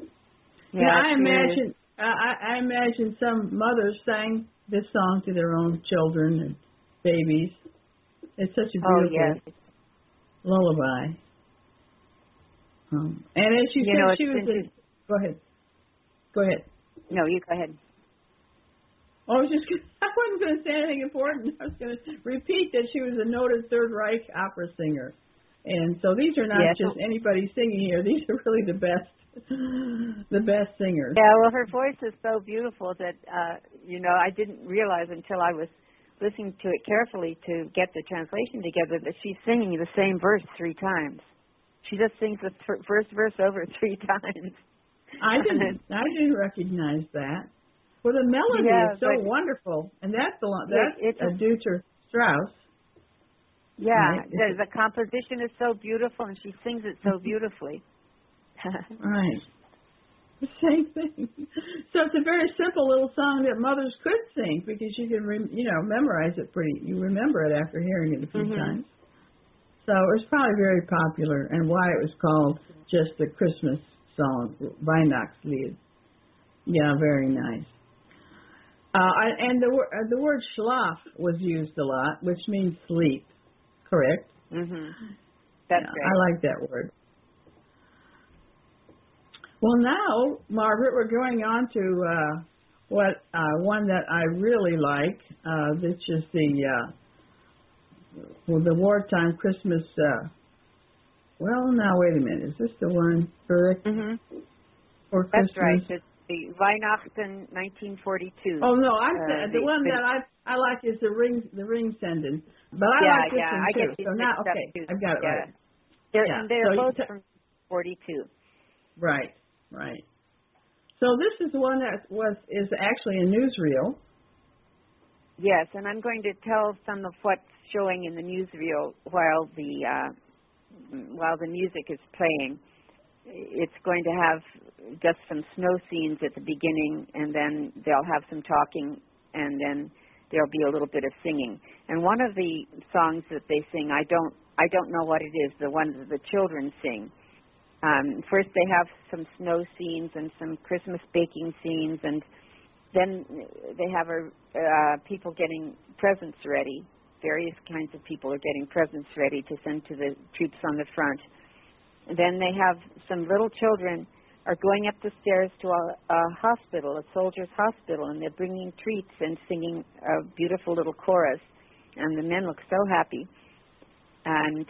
Yeah, I imagine some mothers sang this song to their own children and babies. It's such a beautiful lullaby. And as you said, she was. Go ahead. No, you go ahead. I wasn't going to say anything important. I was going to repeat that she was a noted Third Reich opera singer. And so these are not just anybody singing here. These are really the best the best singers. Yeah, well, her voice is so beautiful that, I didn't realize until I was listening to it carefully to get the translation together that she's singing the same verse 3 times. She just sings the first verse over 3 times. I didn't recognize that. Well, the melody is so wonderful, and that's due to Strauss. Yeah, right? the composition is so beautiful, and she sings it so beautifully. Right. The same thing. So it's a very simple little song that mothers could sing because you can, memorize it you remember it after hearing it a few times. So it was probably very popular, and why it was called just a Christmas song, Weihnachtslied. Yeah, very nice. And the word Schlaf was used a lot, which means sleep. Correct? Mm-hmm. That's right. I like that word. Well, now, Margaret, we're going on to one that I really like. This is the wartime Christmas. Now wait a minute. Is this the one for Christmas? That's right. It's the Weihnachten 1942. Oh no, the one that I like is the ring sending. But I like this one I too. get So now, okay, I've got it right. They're both from 42. Right. So this is the one that is actually a newsreel. Yes, and I'm going to tell some of what's showing in the newsreel while the music is playing. It's going to have just some snow scenes at the beginning, and then they'll have some talking, and then there'll be a little bit of singing. And one of the songs that they sing, I don't know what it is, the ones that the children sing. First they have some snow scenes and some Christmas baking scenes, and then they have people getting presents ready. Various kinds of people are getting presents ready to send to the troops on the front. And then they have some little children are going up the stairs to a hospital, a soldier's hospital, and they're bringing treats and singing a beautiful little chorus. And the men look so happy. And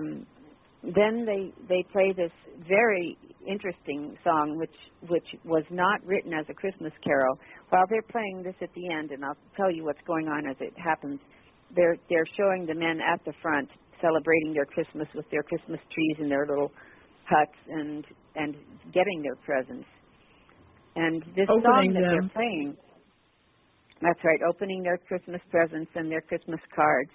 then they play this very interesting song, which was not written as a Christmas carol. While they're playing this at the end, and I'll tell you what's going on as it happens, they're showing the men at the front celebrating their Christmas with their Christmas trees in their little huts and getting their presents. And this song that they're playing, that's right, opening their Christmas presents and their Christmas cards.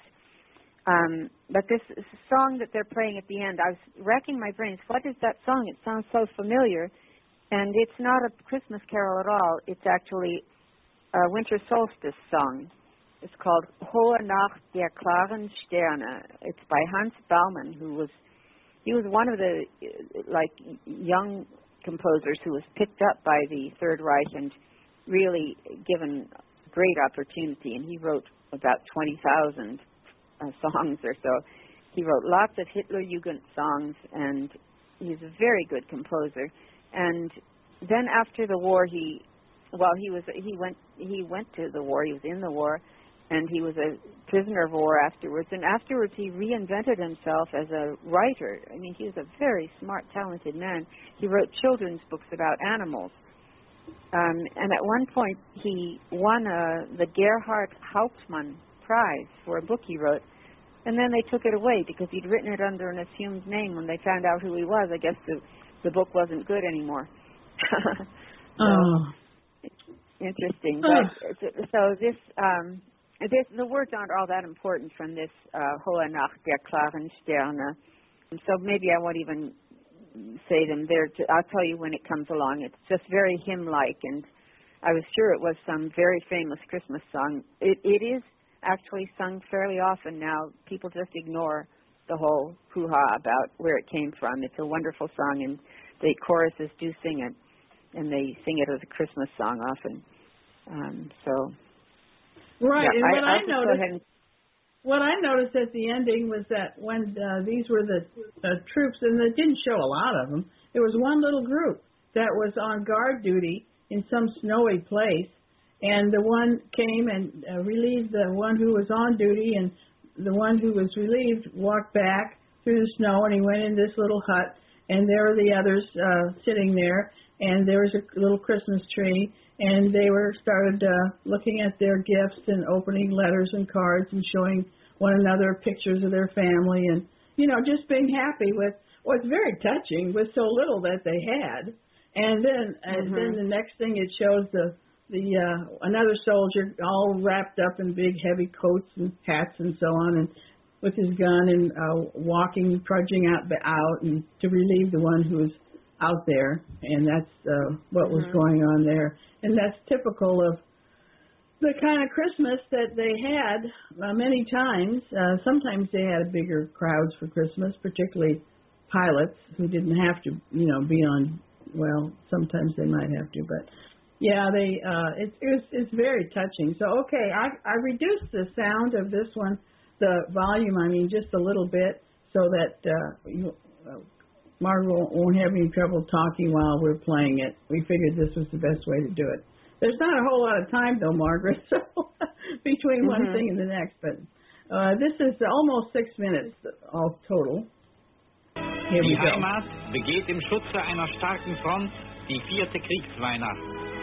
But this song that they're playing at the end, I was racking my brains. What is that song? It sounds so familiar. And it's not a Christmas carol at all. It's actually a winter solstice song. It's called Hohe Nacht der klaren Sterne. It's by Hans Baumann, he was one of the young composers who was picked up by the Third Reich and really given great opportunity. And he wrote about 20,000 songs or so. He wrote lots of Hitler Jugend songs, and he's a very good composer. And then after the war, he went to the war. He was in the war, and he was a prisoner of war afterwards. And afterwards, he reinvented himself as a writer. I mean, he was a very smart, talented man. He wrote children's books about animals. And at one point, he won the Gerhard Hauptmann Prize for a book he wrote. And then they took it away because he'd written it under an assumed name. When they found out who he was, I guess the book wasn't good anymore. Interesting. But, so the words aren't all that important from this Hohe Nacht der klaren Sterne. So maybe I won't even say them there. I'll tell you when it comes along. It's just very hymn-like, and I was sure it was some very famous Christmas song. It is actually sung fairly often now. People just ignore the whole hoo-ha about where it came from. It's a wonderful song, and the choruses do sing it, and they sing it as a Christmas song often. Right, yeah, and what I noticed at the ending was that when these were the troops, and they didn't show a lot of them, there was one little group that was on guard duty in some snowy place, and the one came and relieved the one who was on duty, and the one who was relieved walked back through the snow, and he went in this little hut, and there were the others sitting there, and there was a little Christmas tree, and they started looking at their gifts and opening letters and cards and showing one another pictures of their family, and just being happy with what's very touching with so little that they had. And then the next thing it shows the another soldier all wrapped up in big heavy coats and hats and so on, and with his gun and walking, trudging out and to relieve the one who was out there, and that's what was going on there. And that's typical of the kind of Christmas that they had many times. Sometimes they had bigger crowds for Christmas, particularly pilots who didn't have to, be on. Well, sometimes they might have to, but yeah, it's very touching. So okay, I reduced the sound of this one, the volume, just a little bit, so that Margaret won't have any trouble talking while we're playing it. We figured this was the best way to do it. There's not a whole lot of time though, Margaret, so between one thing and the next, but this is almost 6 minutes all total. Here we Die go. Heimat begeht im Schutze einer starken Front die 4. Kriegsweihnacht.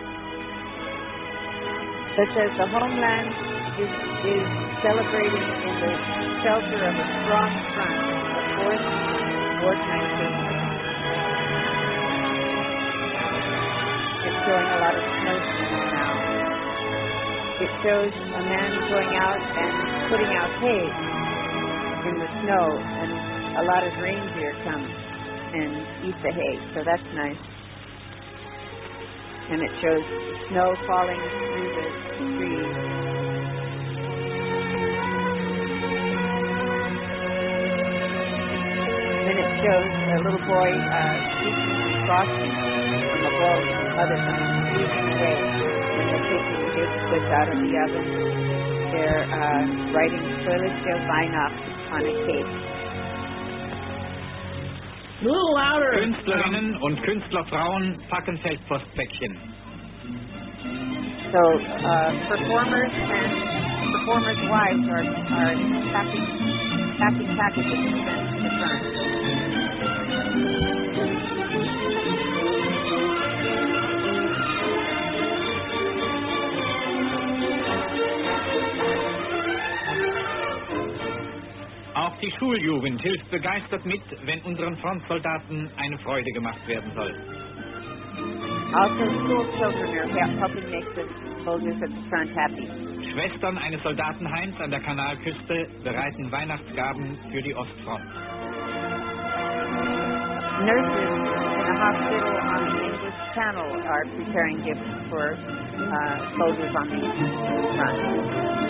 It says the homeland is celebrating in the shelter of a strong front, a 4th wartime Christmas. It's showing a lot of snowstorms now. It shows a man going out and putting out hay in the snow, and a lot of reindeer come and eat the hay, so that's nice. And it shows snow falling through the trees. Then it shows a little boy squeezing frosting from a bowl and his mother coming squeezing away. When they're taking the goods out of the oven, they're writing Fröhliche Weihnacht on a cake. A little louder. Künstlerinnen und Künstlerfrauen packen Feldpostpäckchen. So performers and performers' wives are packing packages to send to the front. Auch die Schuljugend hilft begeistert mit, wenn unseren Frontsoldaten eine Freude gemacht werden soll. Also, school children are helping make the soldiers at the front happy. Schwestern eines Soldatenheims an der Kanalküste bereiten Weihnachtsgaben für die Ostfront. Nurses in a hospital on the English Channel are preparing gifts for soldiers on the front.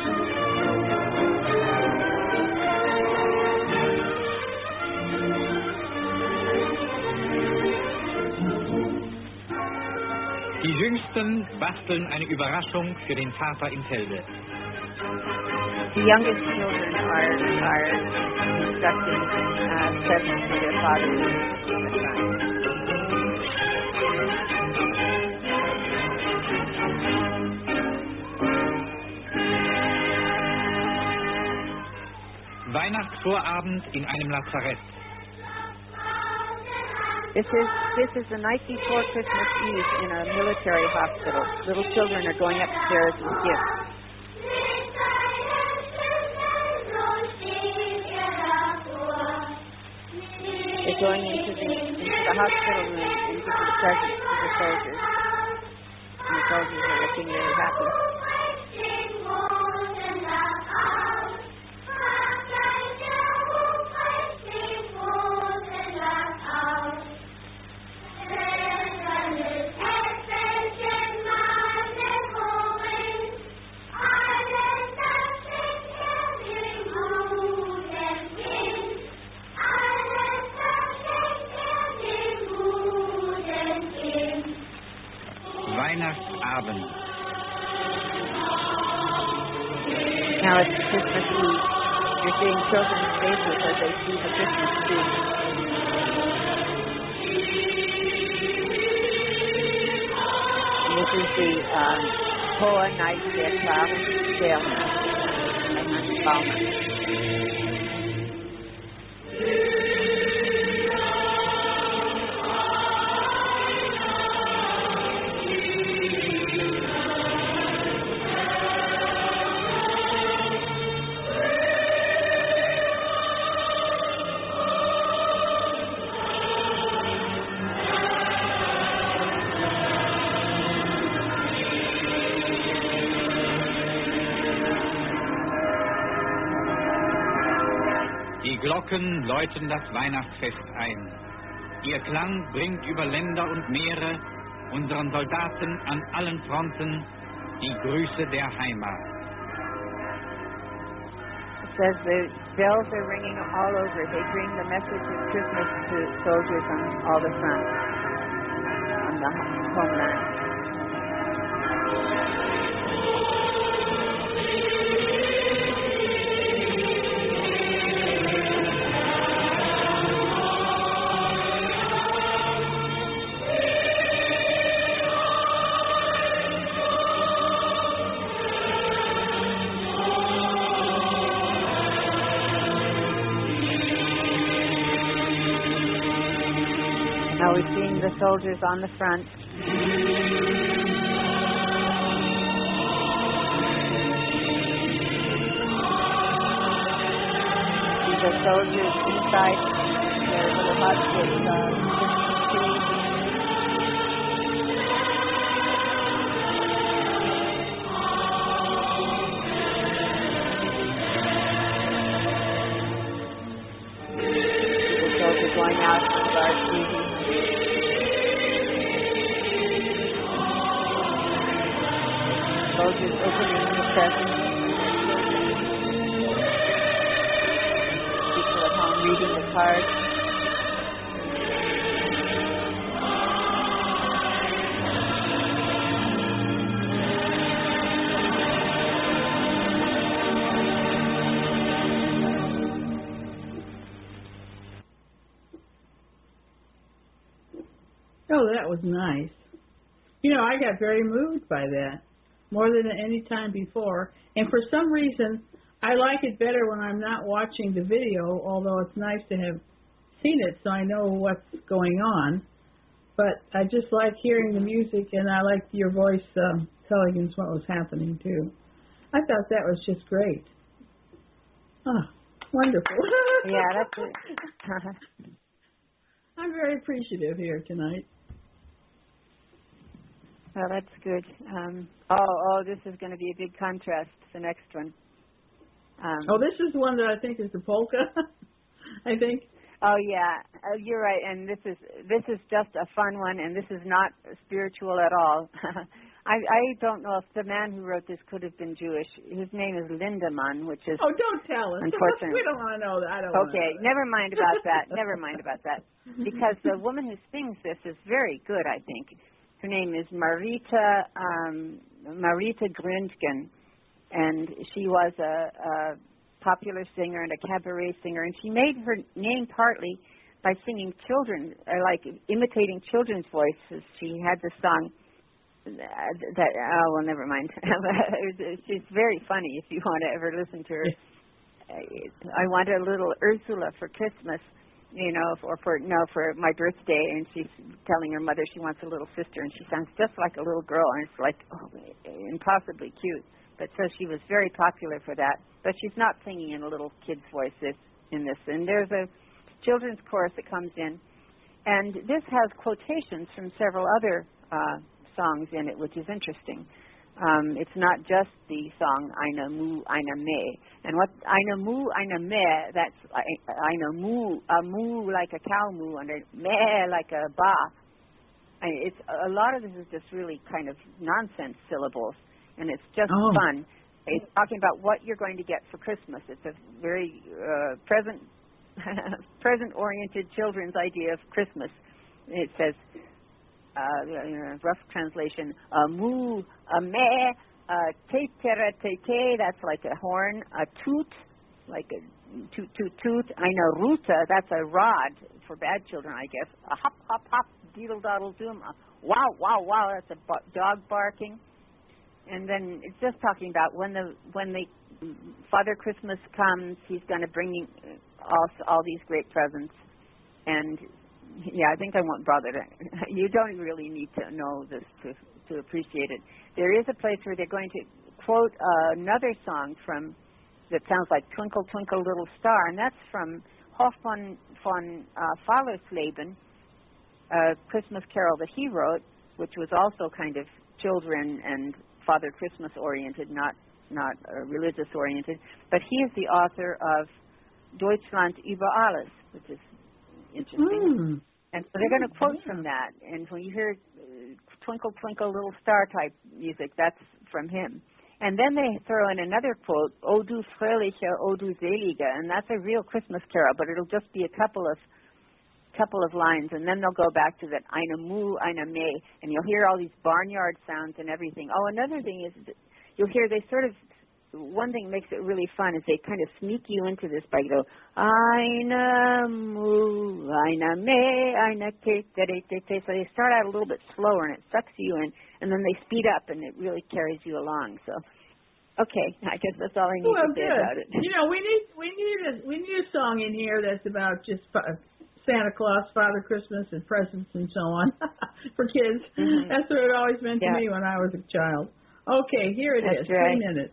Die Jüngsten basteln eine Überraschung für den Vater im Felde. The youngest children are constructing presents for their fathers in the front. Weihnachtsvorabend in einem Lazarett. This is the night before Christmas Eve in a military hospital. Little children are going upstairs with gifts. They're going into the hospital room and giving presents to the soldiers. And the soldiers are looking really happy. Weihnachtsabend. Now it's Christmas Eve. You're seeing children's faces as they see the Christmas tree. And this is the Hohe Night der klaren Sterne by Hans Baumann. Glocken läuten das Weihnachtsfest ein. Ihr Klang bringt über Länder und Meere unseren Soldaten an allen Fronten die Grüße der Heimat. It says the bells are ringing all over. They bring the message of Christmas to soldiers on all the fronts on the homeland. Now we're seeing the soldiers on the front. See the soldiers inside their little huts with Christmas trees. See the soldiers going out to the guard duty. Soldiers opening the presents. People at home reading the cards. Oh, that was nice. You know, I got very moved by that, more than at any time before. And for some reason, I like it better when I'm not watching the video, although it's nice to have seen it so I know what's going on. But I just like hearing the music, and I like your voice telling us what was happening, too. I thought that was just great. Oh, wonderful. Yeah, that's it. I'm very appreciative here tonight. Well, that's good. This is going to be a big contrast, the next one. This is the one that I think is the polka, I think. Oh, yeah. You're right, and this is just a fun one, and this is not spiritual at all. I don't know if the man who wrote this could have been Jewish. His name is Lindemann, which is... Oh, don't tell us. Unfortunate. We don't want to know that. I don't Okay, never mind about that. Never mind about that. Because the woman who sings this is very good, I think. Her name is Marita Gründgen, and she was a popular singer and a cabaret singer, and she made her name partly by singing imitating children's voices. She had the song never mind. She's very funny if you want to ever listen to her. I want a little Ursula for Christmas, for my birthday, and she's telling her mother she wants a little sister, and she sounds just like a little girl, and it's like impossibly cute. But so she was very popular for that. But she's not singing in a little kid's voice in this. And there's a children's chorus that comes in, and this has quotations from several other songs in it, which is interesting. It's not just the song Eine Mu, Eine Me. And what Eine Mu, Eine Me, that's Eine Mu, a moo like a cow moo, and a me like a ba. It's a lot of this is just really kind of nonsense syllables, and it's just fun. It's talking about what you're going to get for Christmas. It's a very present-oriented children's idea of Christmas. It says, rough translation, a moo, a me, a te-tera te-te, that's like a horn, a toot, like a toot-toot-toot, eine Rute, that's a rod for bad children, I guess, a hop-hop-hop, deedle-doddle-doom, a wow-wow-wow, that's a dog barking. And then it's just talking about when the Father Christmas comes, he's going to bring all these great presents. And yeah, I think I won't bother to. You don't really need to know this to appreciate it. There is a place where they're going to quote another song that sounds like Twinkle, Twinkle, Little Star, and that's from Hoffmann von Fallersleben, a Christmas carol that he wrote, which was also kind of children and Father Christmas oriented, not religious oriented. But he is the author of Deutschland über alles, which is interesting. And so they're going to quote from that. And when you hear Twinkle, Twinkle, Little Star type music, that's from him. And then they throw in another quote, O du fröhliche, O du selige, and that's a real Christmas carol, but it'll just be a couple of lines, and then they'll go back to that eine Mu, eine Me, and you'll hear all these barnyard sounds and everything. Oh, another thing is that you'll hear they sort of, one thing that makes it really fun is they kind of sneak you into this by go, eine Mu, eine Me, eine Te, te, te, te. So they start out a little bit slower, and it sucks you in, and then they speed up, and it really carries you along. So, okay, I guess that's all I need to say about it. You know, we need a song in here that's about just Santa Claus, Father Christmas, and presents and so on for kids. Mm-hmm. That's what it always meant to me when I was a child. Okay, here it is. Right. 3 minutes.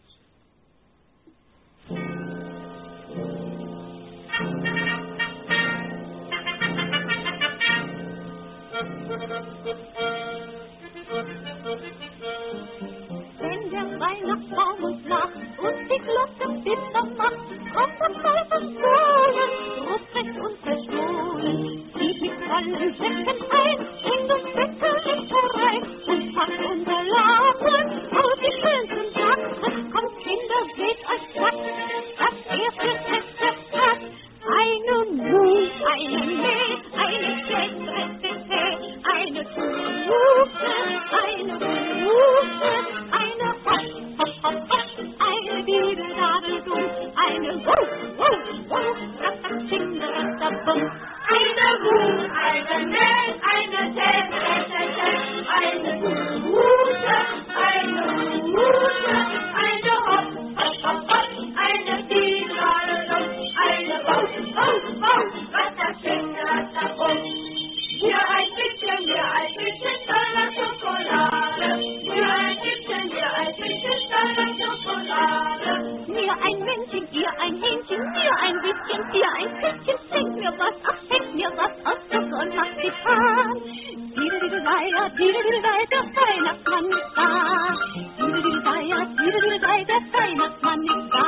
Wenn der Weihnachtsbaum uns lacht und die Glocke bitter macht, kommt das Teufel stohlen, Ruprecht und verstohlen. Zieht mit vollen Säcken ein, in das Bäckerlicherei und packt unser Laden aus die schönsten Sachen. Kommt Kinder, seht euch satt, das erste Fest der Stadt. Eine Mu, eine Mäh, eine Schätzrette, eine Tute, eine Rute, eine Hopp, Hopp, Hopp, Hopp, eine Dideladel-Dumm, eine Wuh, Wuh, Wuh, Rattatschingerattabum. Eine Mu, eine Mäh, eine Schätzrette, eine Tute, eine Rute, eine Hopp, Hopp, Hopp, Hopp, eine Dideladel-Dumm, eine Wuh, Wuh, Wuh, Rattatschingerattabum. Mir ein bisschen Dollar Schokolade. Mir ein bisschen Dollar Schokolade. Mir ein Männchen, dir ein Hähnchen, dir ein bisschen, dir ein Küsschen. Schenk mir was, ach schenk mir was aus Zucker und Marzipan. Diddle-diddle-dei, diddle-diddle-dei, der Weihnachtsmann ist da. Diddle-diddle-dei, diddle-diddle-dei, der Weihnachtsmann ist da.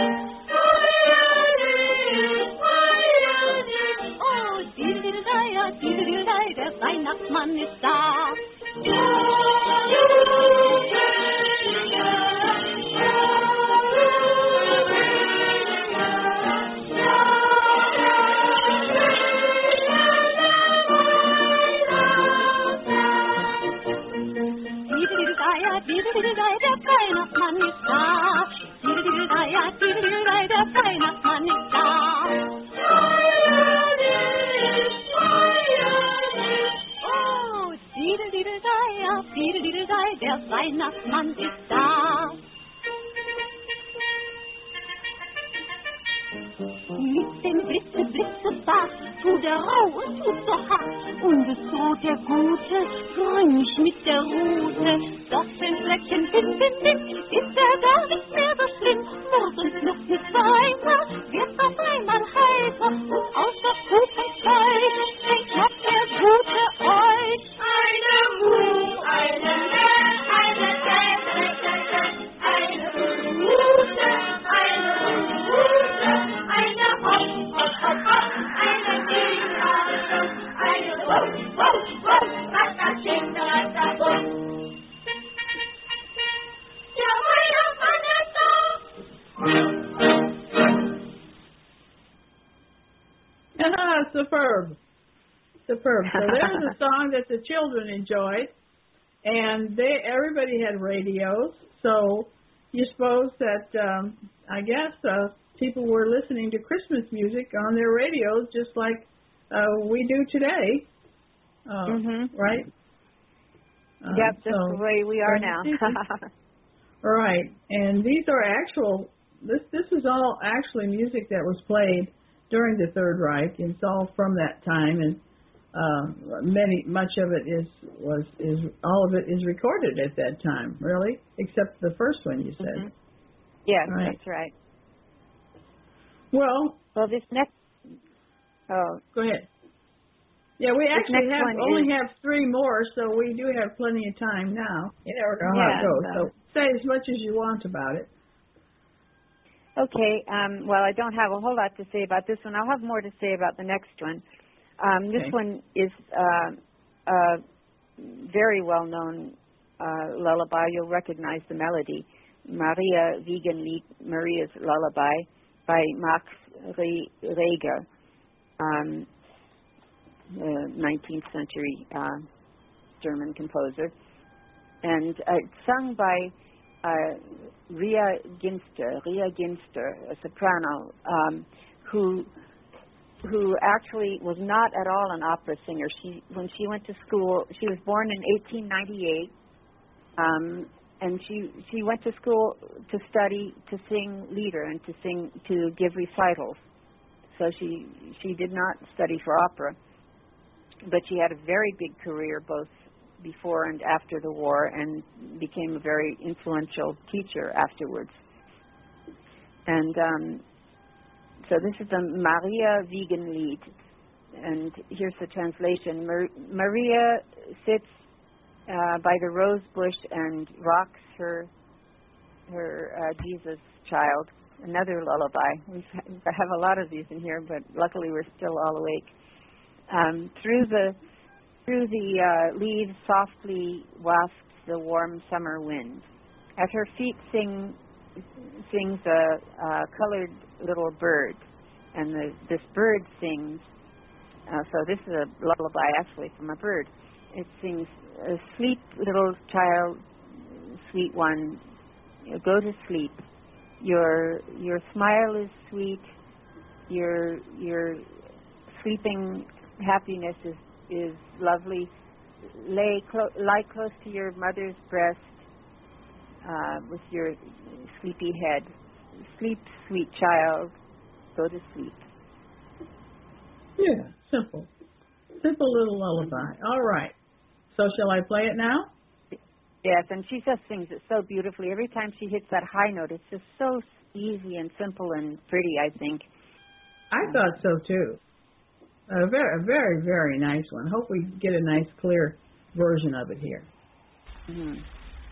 Oh, diddle-diddle-dei, diddle-diddle-dei, der Weihnachtsmann ist da. Diddle-diddle-dei, der Weihnachtsmann ist da. Diddle-diddle-dei, diddle-diddle-dei, der Weihnachtsmann ist da. Oh, diddle-diddle-dei, diddle-diddle-dei, der Weihnachtsmann ist da. Mit dem Blitzebart tut er rau und tut so hart. Und es droht der Gute, grünnig mit der Rute. Doch den Flecken ist er gar nicht mehr so schlimm. Morgens noch mit weiter, wird auf einmal heiter. Und aus der Kuchenfleisch schenkt der Gute euch. Eine Ruhe, eine Nähe, eine Säge, eine Rute, eine Rute, eine Hopp, Hopp, Hopp, Hopp, eine Diade, eine Wupp, Wupp, Wupp, Rattatschingerattabum. Der Weihnachtsmann ist da! Superb. Superb. So there's a song that the children enjoyed, and everybody had radios, so you suppose that, I guess, people were listening to Christmas music on their radios just like we do today, right? Yep, just the way we are now. Right, and these are this is all actually music that was played during the Third Reich. It's all from that time, and much of it all of it is recorded at that time, really, except the first one you said. Mm-hmm. Yeah, right. That's right. Well, this next. Oh, go ahead. Yeah, we actually only have 3 more, so we do have plenty of time now. You never know how it goes, so say as much as you want about it. Okay. Well, I don't have a whole lot to say about this one. I'll have more to say about the next one. This one is a very well-known lullaby. You'll recognize the melody. Maria Wiegenlied, Maria's Lullaby, by Max Reger, 19th century German composer. And it's sung by Ria Ginster, a soprano, who actually was not at all an opera singer. When she went to school, she was born in 1898, and she went to school to study to sing lieder and to give recitals. So she did not study for opera, but she had a very big career both before and after the war, and became a very influential teacher afterwards. And so this is the Maria Wiegenlied, and here's the translation. Maria sits by the rose bush and rocks her Jesus child. Another lullaby. We have a lot of these in here, but luckily we're still all awake. Through the leaves softly wafts the warm summer wind. At her feet sings a colored little bird, and this bird sings. So this is a lullaby actually from a bird. It sings, "Sleep, little child, sweet one, go to sleep. Your smile is sweet. Your sleeping happiness is lovely. Lie close to your mother's breast with your sleepy head. Sleep, sweet child, go to sleep." Yeah, simple little lullaby. All right. So shall I play it now? Yes, and she just sings it so beautifully. Every time she hits that high note, it's just so easy and simple and pretty, I think. I thought so too. A very, very, very nice one. Hope we get a nice, clear version of it here. Mm-hmm.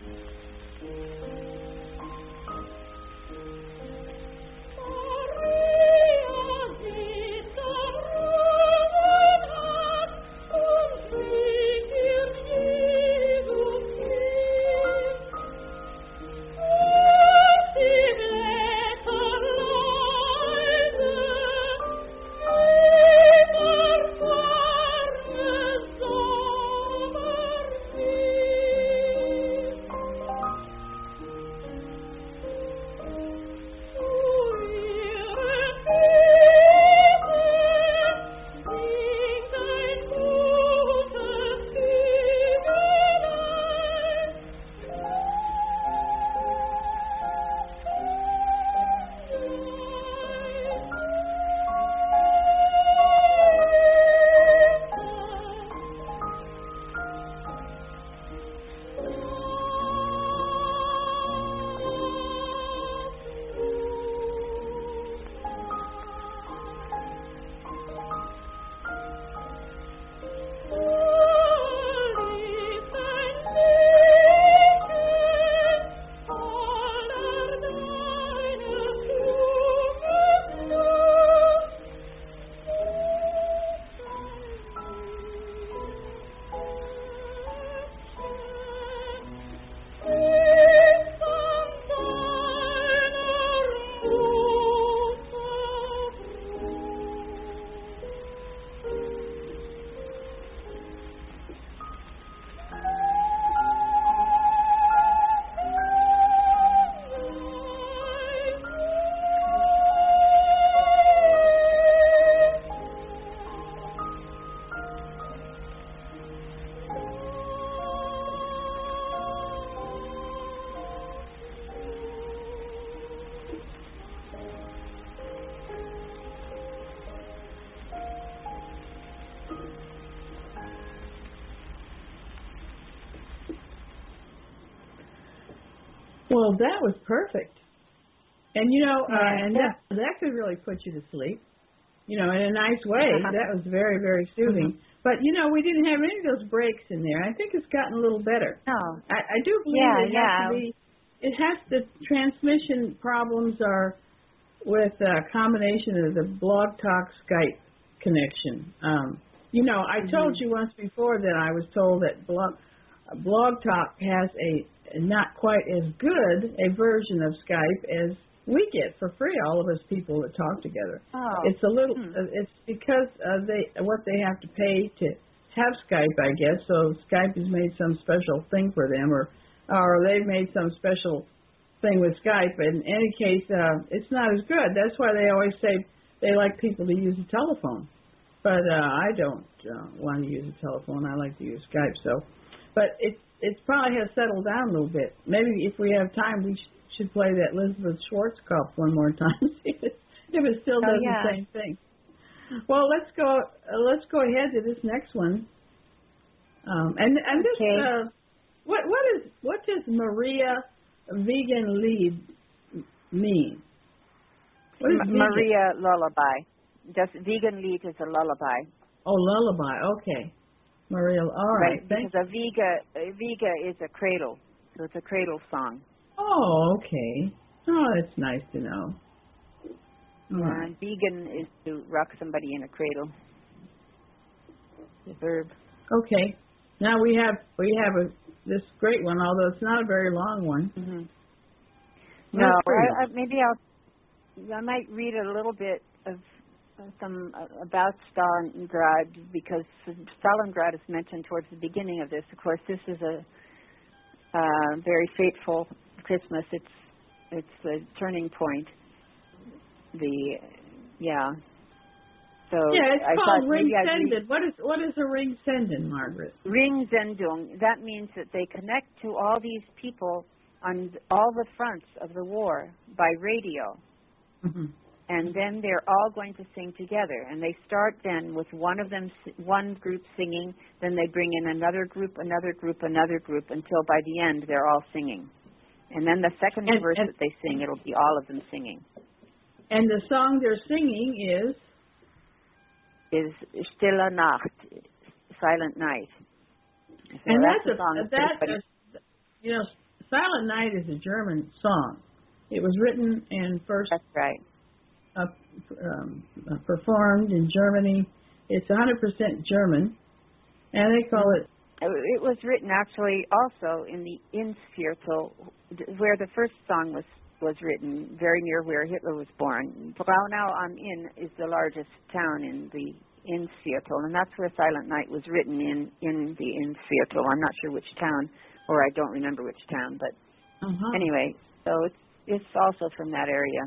Well, that was perfect. And, that could really put you to sleep, in a nice way. That was very, very soothing. Mm-hmm. But, we didn't have any of those breaks in there. I think it's gotten a little better. No. I do believe the transmission problems are with a combination of the Blog Talk Skype connection. I told you once before that I was told that Blog Talk has a not quite as good a version of Skype as we get for free, all of us people that talk together. Oh. It's a little, it's because what they have to pay to have Skype, I guess. So Skype has made some special thing for them, or they've made some special thing with Skype. But in any case, it's not as good. That's why they always say they like people to use a telephone. But I don't want to use a telephone. I like to use Skype. So, but it probably has settled down a little bit. Maybe if we have time, we should play that Elizabeth Schwarzkopf one more time. If it still does the same thing. Well, let's go ahead to this next one. And this what does Maria Vegan Lied mean? What is Maria Lullaby. Just Vegan Lied is a lullaby. Oh, lullaby. Okay. Maria. All right. Because a Vega is a cradle, so it's a cradle song. Oh, okay. Oh, that's nice to know. And vegan is to rock somebody in a cradle. The verb. Okay. Now we have this great one, although it's not a very long one. Mm-hmm. No, I might read a little bit of some about Stalingrad, because Stalingrad is mentioned towards the beginning of this. Of course, this is a very fateful Christmas. It's the turning point. So it's called Ringsenden. What is a Ringsenden, Margaret? Ringsendung. That means that they connect to all these people on all the fronts of the war by radio. Mm-hmm. And then they're all going to sing together. And they start then with one group singing, then they bring in another group, until by the end they're all singing. And then the second verse that they sing, it'll be all of them singing. And the song they're singing is Stille Nacht, Silent Night. So and that's Silent Night is a German song. It was written and first That's right. Performed in Germany. It's 100% German, and they call it. It was written actually also in the Innviertel, where the first song was written, very near where Hitler was born. Braunau am Inn is the largest town in the Innviertel, and that's where Silent Night was written in the Innviertel. I'm not sure which town, or I don't remember which town, but anyway, so it's also from that area.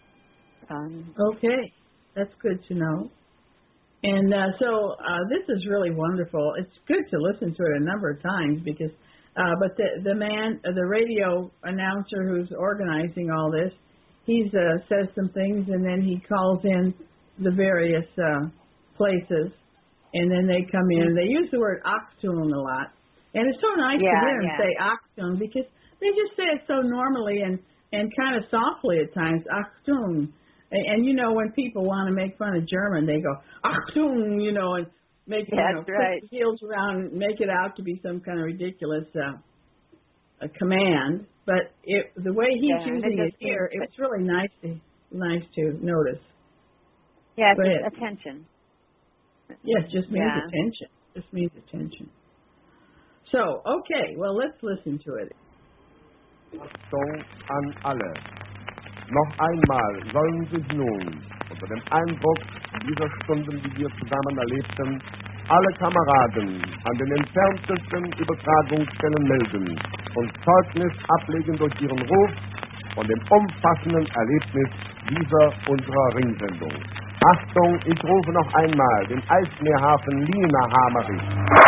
Okay, that's good to know. And so this is really wonderful. It's good to listen to it a number of times because, but the radio announcer who's organizing all this, he says some things and then he calls in the various places, and then they come in. They use the word Achtung a lot, and it's so nice to hear them say Achtung because they just say it so normally and kind of softly at times. Achtung. And when people want to make fun of German, they go Achtung, and make put the heels around and make it out to be some kind of ridiculous a command. But the way he's using it here, it's really nice to notice. Yeah, it's attention. Yes, just means attention. Just means attention. So, okay, well, let's listen to it. Achtung an alle. Noch einmal sollen sich nun, unter dem Eindruck dieser Stunden, die wir zusammen erlebten, alle Kameraden an den entferntesten Übertragungsstellen melden und Zeugnis ablegen durch ihren Ruf von dem umfassenden Erlebnis dieser unserer Ringsendung. Achtung, ich rufe noch einmal den Eismeerhafen Lillehammer.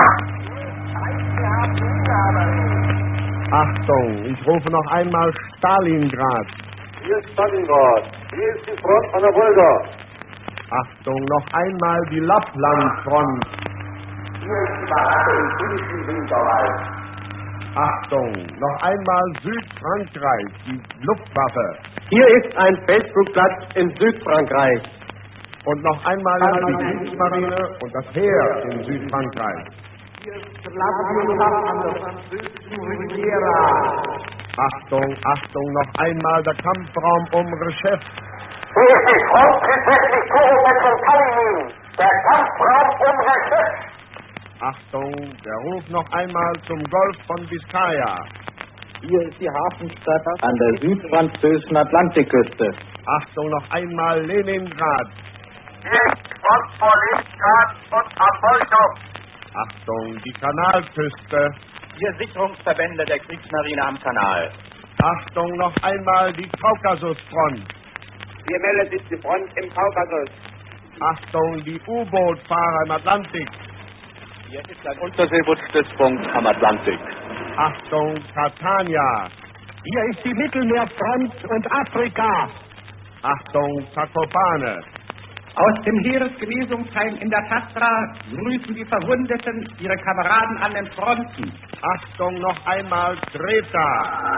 Achtung, ich rufe noch einmal Stalingrad. Hier ist Stalingrad. Hier ist die Front an der Wolga. Achtung, noch einmal die Lapplandfront. Hier ist die Baracke im finnischen Winterwald. Achtung, noch einmal Südfrankreich, die Luftwaffe. Hier ist ein Facebook-Platz in Südfrankreich. Und noch einmal die Kriegsmarine und das Heer in Südfrankreich. Hier ist Vladimir an der französischen Riviera. Achtung, Achtung, noch einmal der Kampfraum um Rechef. Hier ist die Front südwestlich Turopetzon Kalinin. Der Kampfraum umgeschützt. Achtung, der Ruf noch einmal zum Golf von Biskaya. Hier ist die Hafenstadt an der südfranzösischen Atlantikküste. Achtung, noch einmal Leningrad. Hier ist Front vor Leningrad und Apollo. Achtung, die Kanalküste. Hier Sicherungsverbände der Kriegsmarine am Kanal. Achtung, noch einmal die Kaukasusfront. Hier meldet sich die Front im Kaukasus. Achtung, die U-Boot-Fahrer im Atlantik. Hier ist ein Unterseebootsstützpunkt am Atlantik. Achtung, Catania. Hier ist die Mittelmeerfront und Afrika. Achtung, Zakopane. Aus dem Heeresgenesungsheim in der Tatra grüßen die Verwundeten ihre Kameraden an den Fronten. Achtung, noch einmal Kreta.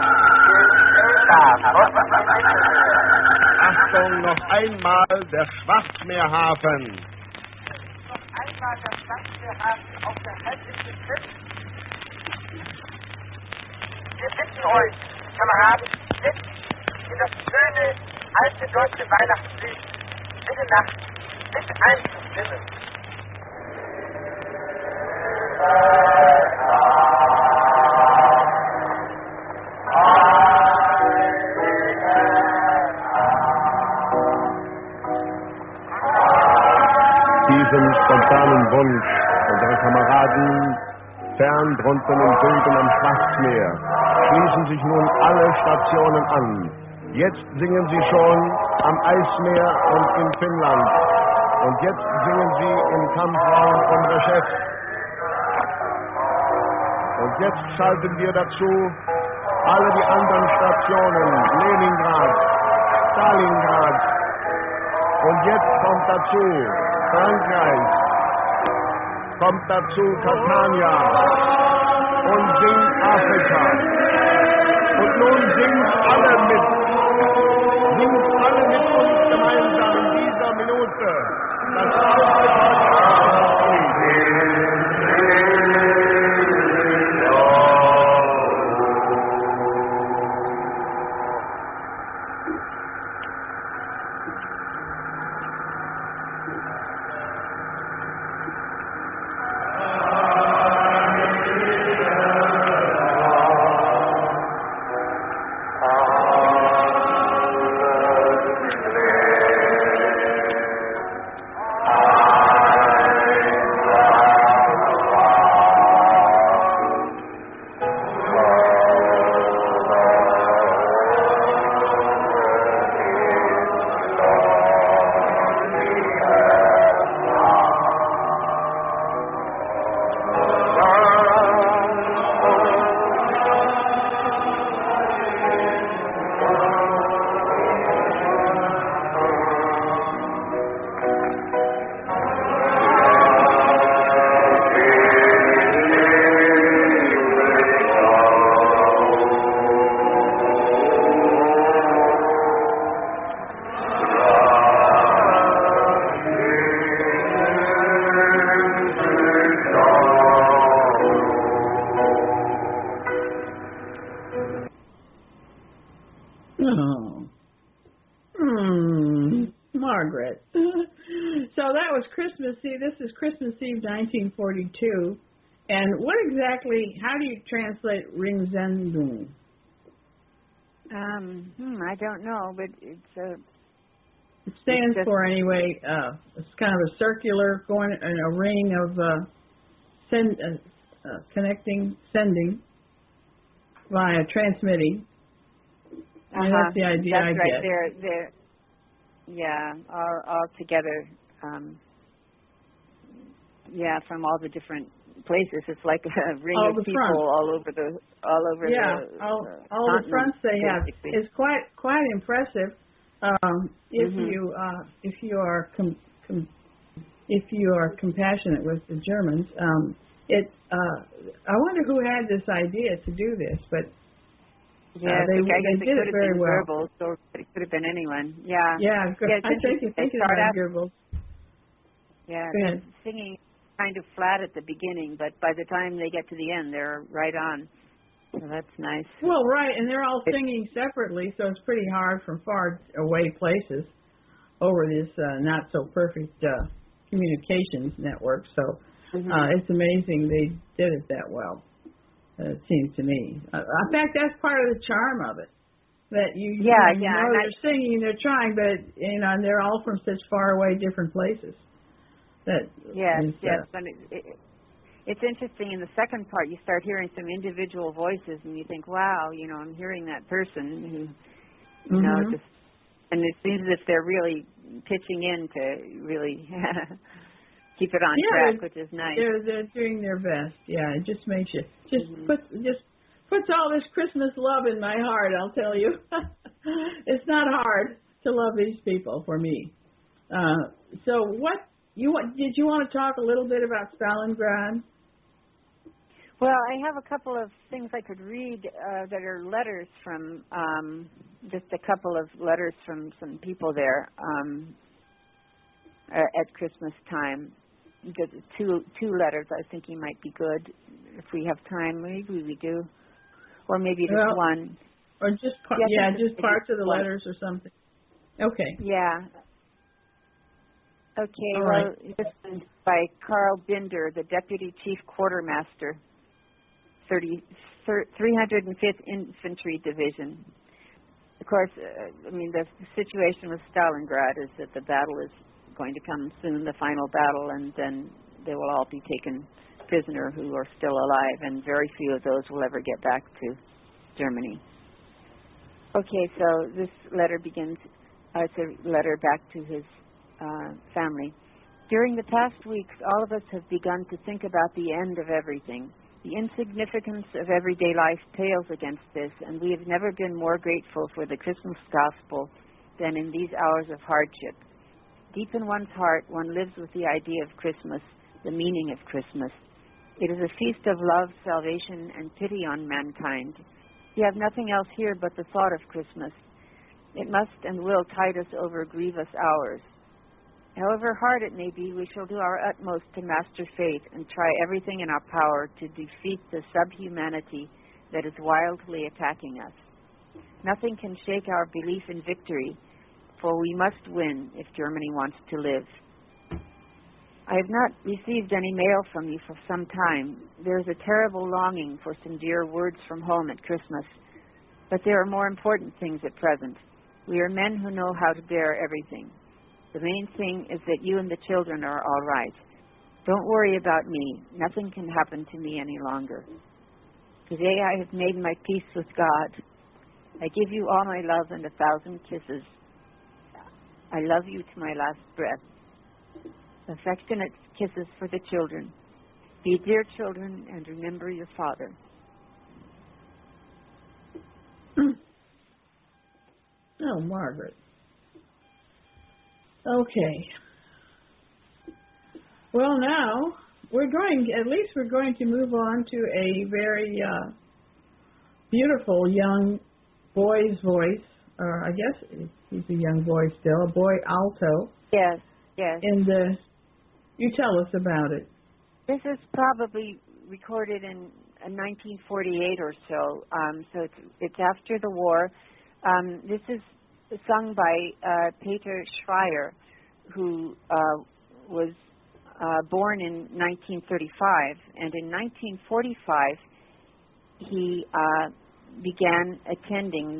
Achtung, noch einmal der Schwarzmeerhafen. Noch einmal der Schwarzmeerhafen auf der Halbinsel Krim. Wir bitten euch, Kameraden, mit in das schöne, alte deutsche Weihnachtslied Stille Nacht mit einzustimmen. Diesem spontanen Wunsch unserer Kameraden fern drunten im Süden am Schwarzmeer schließen sich nun alle Stationen an. Jetzt singen sie schon am Eismeer und in Finnland. Und jetzt singen sie im Kampfraum von Reshef. Und jetzt schalten wir dazu alle die anderen Stationen, Leningrad, Stalingrad. Und jetzt kommt dazu Frankreich, kommt dazu Catania und singt Afrika. Und nun singt alle mit. Singt alle mit uns gemeinsam in dieser Minute das Margaret. So that was Christmas Eve. This is Christmas Eve 1942. And what exactly, how do you translate Ringsendung? I don't know, but it's It stands for, anyway, it's kind of a circular, going in a ring of connecting, sending, via transmitting. And that's the idea I that's right. get. They're yeah, all together. Yeah, from all the different places. It's like a ring of people front. all over the all the fronts they have. Basically. It's quite impressive. If you are compassionate with the Germans, I wonder who had this idea to do this, but they did it very well. Goebbels, or it could have been anyone. Yeah. Yeah, I think it was Goebbels. Yeah, they're singing kind of flat at the beginning, but by the time they get to the end, they're right on. So that's nice. Well, right, and they're all singing separately, so it's pretty hard from far away places. over this not so perfect communications network. So it's amazing they did it that well. It seems to me. In fact, that's part of the charm of it. That you know they're singing, they're trying, but and they're all from such far away, different places. That yes. But it's interesting. In the second part, you start hearing some individual voices, and you think, "Wow, I'm hearing that person who, and it seems as if they're really pitching in to really keep it on track, which is nice. They're doing their best. Yeah, it just makes you puts all this Christmas love in my heart. I'll tell you, it's not hard to love these people for me. So, did you want to talk a little bit about Stalingrad? Well, I have a couple of things I could read that are letters from just a couple of letters from some people there at Christmas time. Two letters I was thinking might be good if we have time. Maybe we do, or maybe just one, or just just parts of the letters or something. Okay. Yeah. Okay. All well, right. This is by Carl Binder, the Deputy Chief Quartermaster, 305th Infantry Division. Of course, the situation with Stalingrad is that the battle is going to come soon, the final battle, and then they will all be taken prisoner who are still alive, and very few of those will ever get back to Germany. Okay, so this letter begins, it's a letter back to his family. During the past weeks, all of us have begun to think about the end of everything. The insignificance of everyday life pales against this, and we have never been more grateful for the Christmas gospel than in these hours of hardship. Deep in one's heart, one lives with the idea of Christmas, the meaning of Christmas. It is a feast of love, salvation, and pity on mankind. We have nothing else here but the thought of Christmas. It must and will tide us over grievous hours. However hard it may be, we shall do our utmost to master fate and try everything in our power to defeat the subhumanity that is wildly attacking us. Nothing can shake our belief in victory, for we must win if Germany wants to live. I have not received any mail from you for some time. There is a terrible longing for some dear words from home at Christmas, but there are more important things at present. We are men who know how to bear everything. The main thing is that you and the children are all right. Don't worry about me. Nothing can happen to me any longer. Today I have made my peace with God. I give you all my love and 1,000 kisses. I love you to my last breath. Affectionate kisses for the children. Be dear children and remember your father. Oh, Margaret. Okay. Well, now we're going to move on to a very beautiful young boy's voice, or I guess he's a young boy still, a boy alto. Yes. And you tell us about it. This is probably recorded in 1948 or so. So it's after the war. This is sung by Peter Schreier, who was born in 1935, and in 1945 he began attending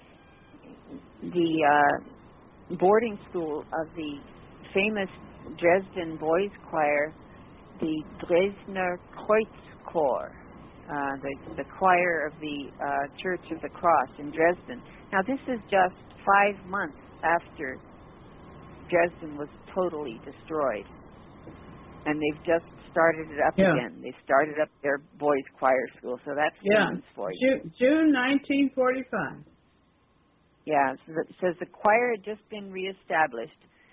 the boarding school of the famous Dresden boys choir, the Dresdner Kreuzchor, the choir of the Church of the Cross in Dresden. Now, this is just 5 months after Dresden was totally destroyed, and they've just started it up again. They started up their boys' choir school, so that's famous for you. June 1945. Yeah, so it says the choir had just been reestablished.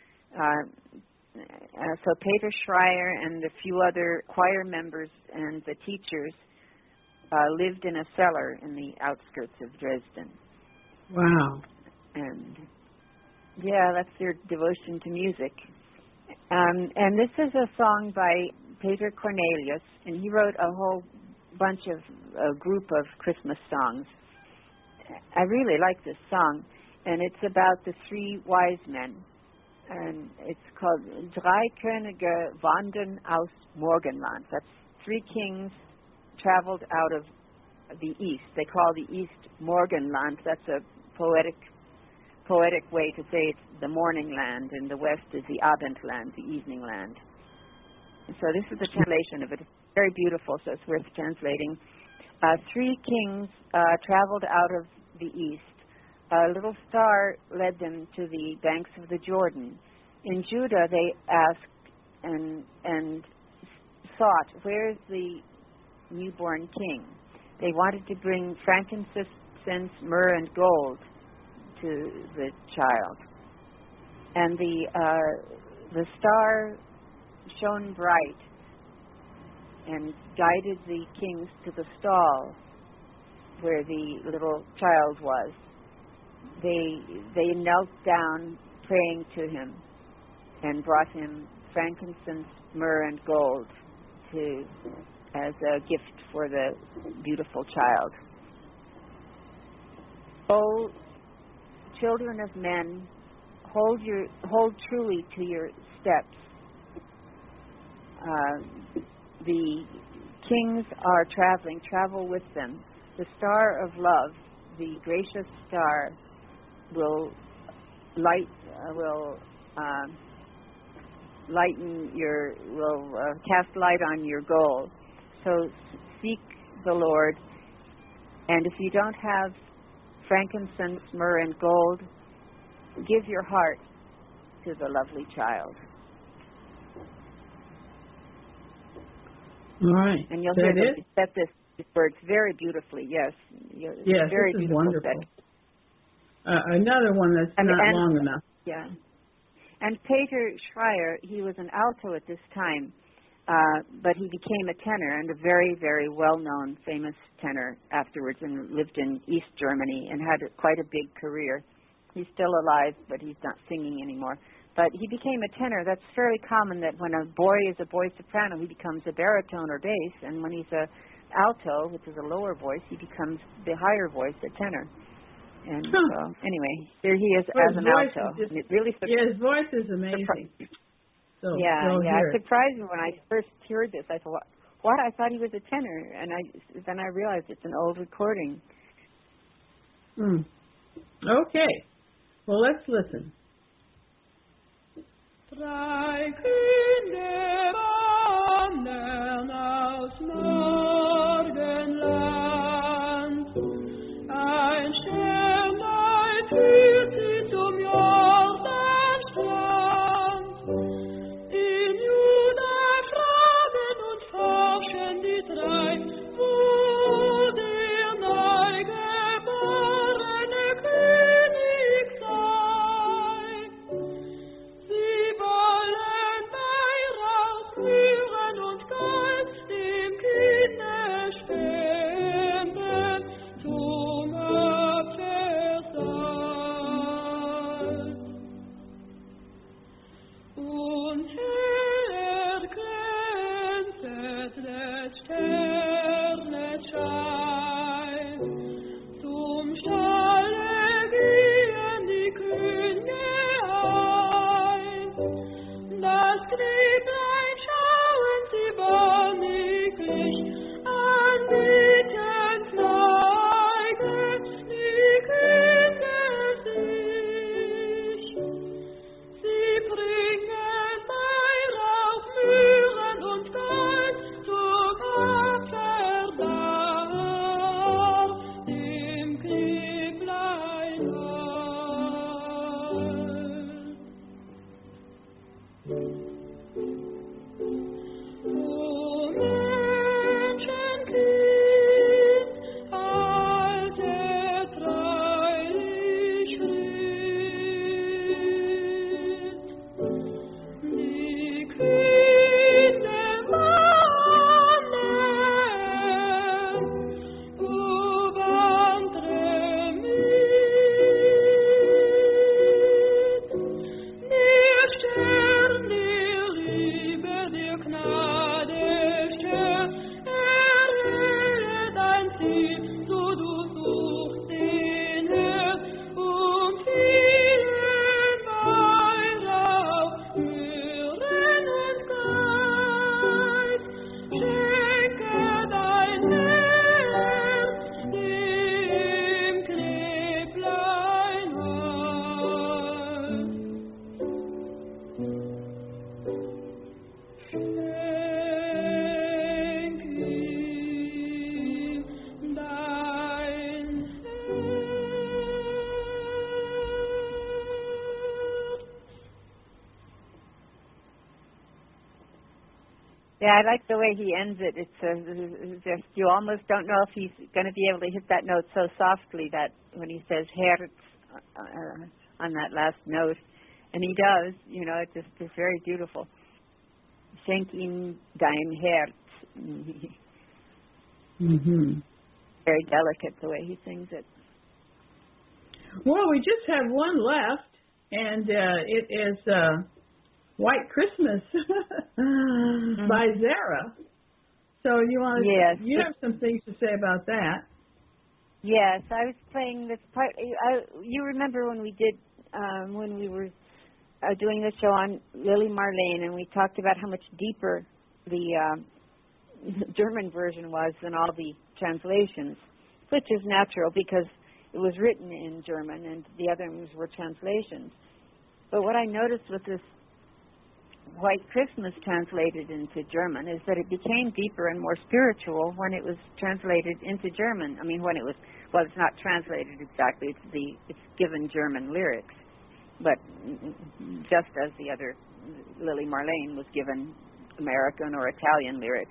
So Peter Schreier and a few other choir members and the teachers lived in a cellar in the outskirts of Dresden. Wow. And that's their devotion to music. And this is a song by Peter Cornelius, and he wrote a whole bunch of a group of Christmas songs. I really like this song, and it's about the 3 wise men. and it's called Drei Könige wandern aus Morgenland. That's 3 kings traveled out of the east. They call the east Morgenland. That's a poetic way to say it's the morning land, and the west is the Abendland, the evening land. And so this is the translation of it. It's very beautiful, so it's worth translating. 3 kings traveled out of the east. A little star led them to the banks of the Jordan. In Judah, they asked and sought, where's the newborn king? They wanted to bring frankincense, myrrh, and gold to the child. And the star shone bright and guided the kings to the stall where the little child was. They knelt down praying to him and brought him frankincense, myrrh, and gold as a gift for the beautiful child. O children of men, hold truly to your steps. The kings are traveling. Travel with them. The star of love, the gracious star, will cast light on your goal. So seek the Lord, and if you don't have frankincense, myrrh, and gold, give your heart to the lovely child. All right. And you'll hear them set these words very beautifully. Yes. Yes, very this is beautiful. wonderful. Another one that's not long enough. Yeah. And Peter Schreier, he was an alto at this time, but he became a tenor, and a very, very well-known, famous tenor afterwards, and lived in East Germany and had quite a big career. He's still alive, but he's not singing anymore. But he became a tenor. That's fairly common, that when a boy is a boy soprano, he becomes a baritone or bass, and when he's a alto, which is a lower voice, he becomes the higher voice, a tenor. And so, anyway, here he is as an alto. It really his voice is amazing. So it surprised me when I first heard this. I thought, what? I thought he was a tenor, and then I realized it's an old recording. Okay. Well, let's listen. Drei Kinder wandern aus Morgenland. Ein Sternlein führt sie zum Jordanstrand. In Juda fragen und forschen die 3, wo der neugeborene König sei. Sie wollen Weihrauch, Myrrhen und Gold dem Kinde Yeah, I like the way he ends it. It's just you almost don't know if he's going to be able to hit that note so softly that when he says Herz on that last note, and he does, you know, it just is very beautiful. Schenk ihm dein Herz. Mm-hmm. Very delicate the way he sings it. Well, we just have one left, and it is White Christmas by Zara. So you want to? Yes. You have some things to say about that. Yes, I was playing this part. You remember when we did when we were doing the show on Lily Marlene, and we talked about how much deeper the German version was than all the translations, which is natural because it was written in German and the other ones were translations. But what I noticed with this White Christmas translated into German is that it became deeper and more spiritual when it was translated into German. I mean, when it was, well, it's not translated exactly. It's given German lyrics, but just as the other Lily Marlene was given American or Italian lyrics,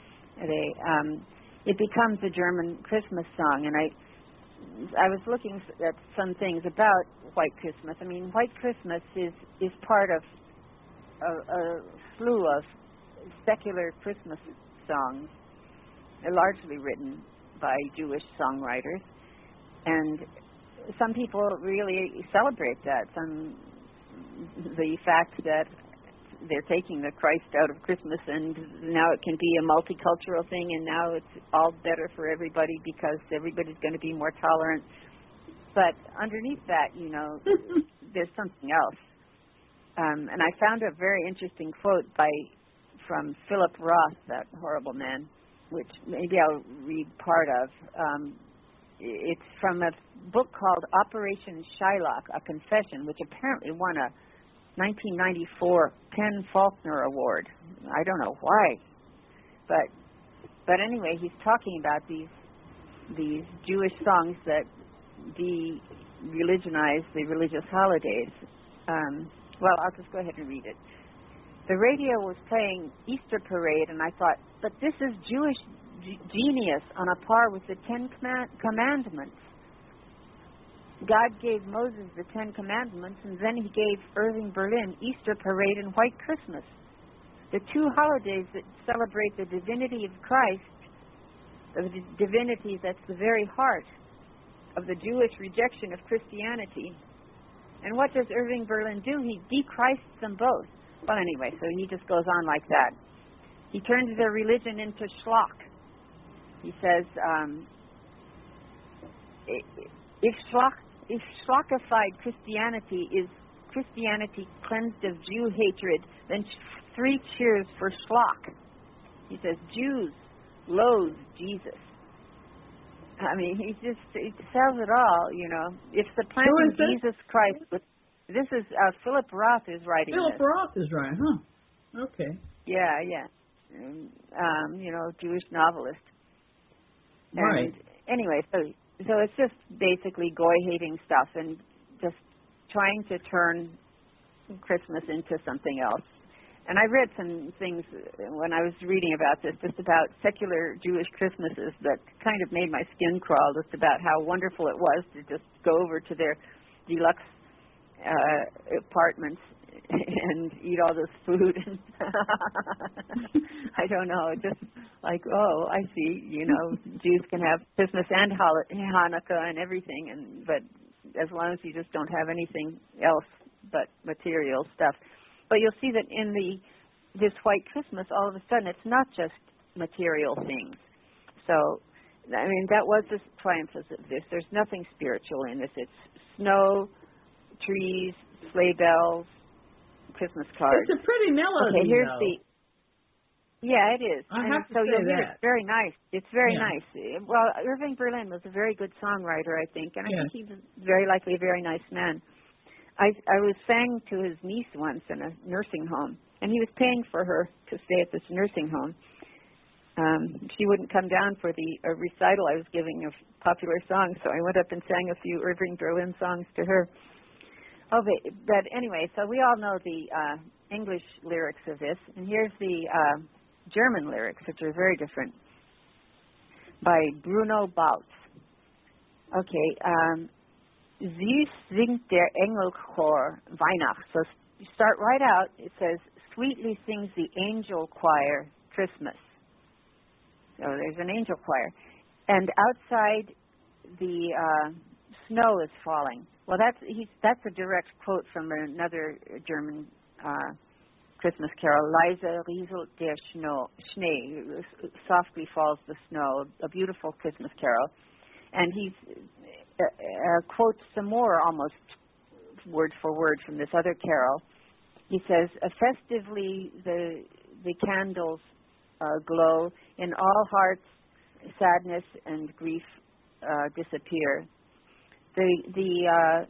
it becomes a German Christmas song. And I was looking at some things about White Christmas. I mean, White Christmas is part of a slew of secular Christmas songs, largely written by Jewish songwriters, and some people really celebrate that. The fact that they're taking the Christ out of Christmas, and now it can be a multicultural thing, and now it's all better for everybody because everybody's going to be more tolerant. But underneath that, you know, there's something else. And I found a very interesting quote from Philip Roth, that horrible man, which maybe I'll read part of. It's from a book called Operation Shylock, A Confession, which apparently won a 1994 Penn Faulkner Award. I don't know why, but anyway, he's talking about these Jewish songs that de-religionize the religious holidays. Well, I'll just go ahead and read it. The radio was playing Easter Parade, and I thought, but this is Jewish genius on a par with the Ten Commandments. God gave Moses the Ten Commandments, and then he gave Irving Berlin Easter Parade and White Christmas, the two holidays that celebrate the divinity of Christ, the divinity that's the very heart of the Jewish rejection of Christianity. And what does Irving Berlin do? He de-Christs them both. Well, anyway, so he just goes on like that. He turns their religion into schlock. He says, if schlockified Christianity is Christianity cleansed of Jew hatred, then 3 cheers for schlock. He says, Jews loathe Jesus. I mean, he says it all, you know. It's the planting Jesus Christ. This is Philip Roth is writing Philip this. Roth is right, huh? Okay. Yeah. You know, Jewish novelist. Right. And anyway, so it's just basically goy-hating stuff and just trying to turn Christmas into something else. And I read some things when I was reading about this, just about secular Jewish Christmases that kind of made my skin crawl, just about how wonderful it was to just go over to their deluxe apartments and eat all this food. I don't know, just like, oh, I see, you know, Jews can have Christmas and Hanukkah and everything, but as long as you just don't have anything else but material stuff. But you'll see that in this White Christmas, all of a sudden, it's not just material things. So, I mean, that was the triumph of this. There's nothing spiritual in this. It's snow, trees, sleigh bells, Christmas cards. It's a pretty melody, okay, here's though. Yeah, it is. I have to so say that. It's very nice. It's very nice. Well, Irving Berlin was a very good songwriter, I think, and I think he was very likely a very nice man. I was sang to his niece once in a nursing home, and he was paying for her to stay at this nursing home. She wouldn't come down for the recital I was giving of popular songs, so I went up and sang a few Irving Berlin songs to her. Oh, but anyway, so we all know the English lyrics of this, and here's the German lyrics, which are very different, by Bruno Bautz. Okay, Süß singt der Engelchor Weihnacht. So you start right out, it says, sweetly sings the angel choir Christmas. So there's an angel choir. And outside, the snow is falling. Well, that's a direct quote from another German Christmas carol, Leise rieselt der Schnee, softly falls the snow, a beautiful Christmas carol. And he quotes some more, almost word for word, from this other carol. He says, festively the candles glow, in all hearts sadness and grief disappear. The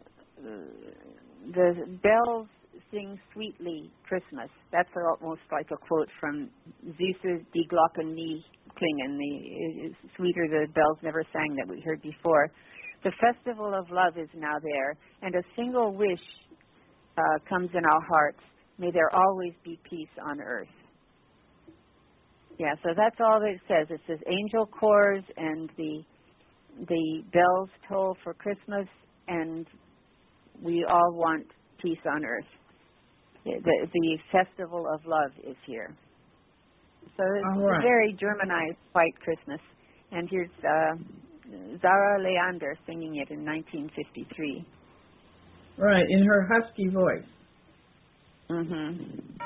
bells sing sweetly Christmas. That's almost like a quote from Süße die Glocken nie klingen, the sweeter the bells never sang that we heard before. The festival of love is now there, and a single wish comes in our hearts. May there always be peace on earth. Yeah, so that's all that it says. It says angel chorus and the bells toll for Christmas, and we all want peace on earth. The festival of love is here. So it's a very Germanized white Christmas. And here's Zara Leander singing it in 1953. Right, in her husky voice. Mm-hmm.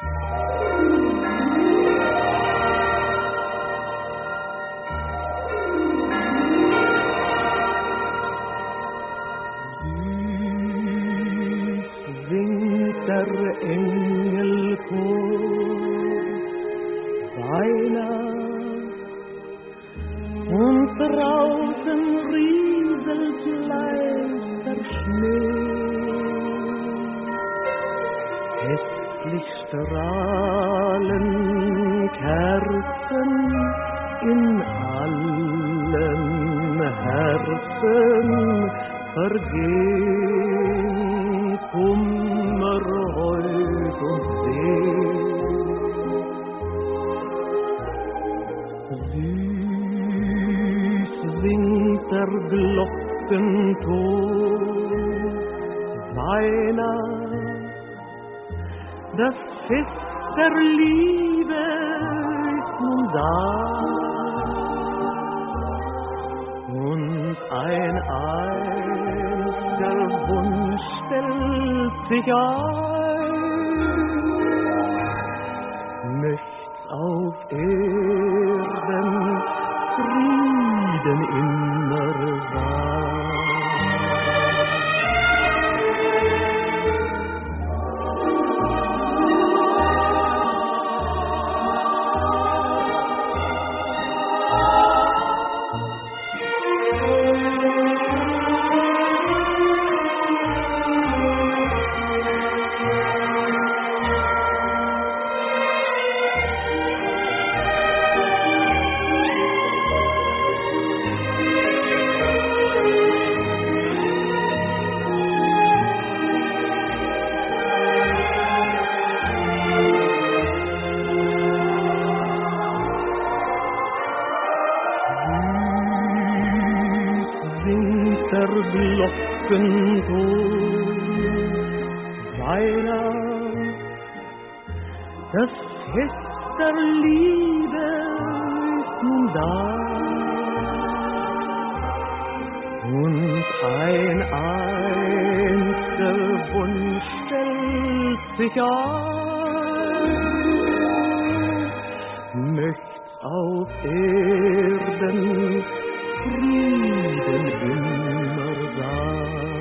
Der Engelchor Weihnacht und draußen rieselt leichter Schnee. Hässlich strahlen Kerzen in allen Herzen vergehen Kummer, Reut und Süß singt der Glockenton Weihnacht, das Fest der Liebe ist nun da. Und ein einziger Wunsch stellt sich ein, möcht's auf Erden Frieden immer sein. Glockenton Weihnacht, das Fest der Liebe ist nun da. Und ein einziger Wunsch stellt sich ein, möcht's auf Erden Frieden immer sein.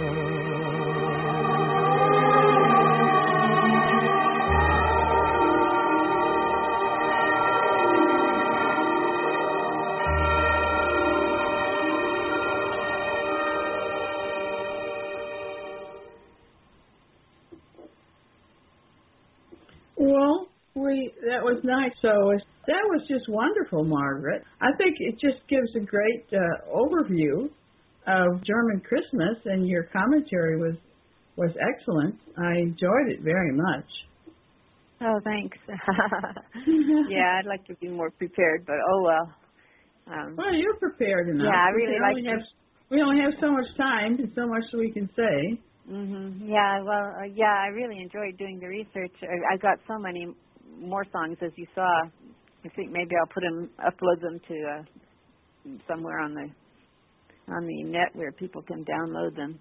Well, that was nice. So that was just wonderful, Margaret. I think it just gives a great overview of German Christmas, and your commentary was excellent. I enjoyed it very much. Oh, thanks. Yeah, I'd like to be more prepared, but oh well. Well, you're prepared enough. Yeah, I really we only have so much time and so much we can say. Yeah, well, I really enjoyed doing the research. I got so many more songs, as you saw. I think maybe I'll upload them to somewhere on the net where people can download them.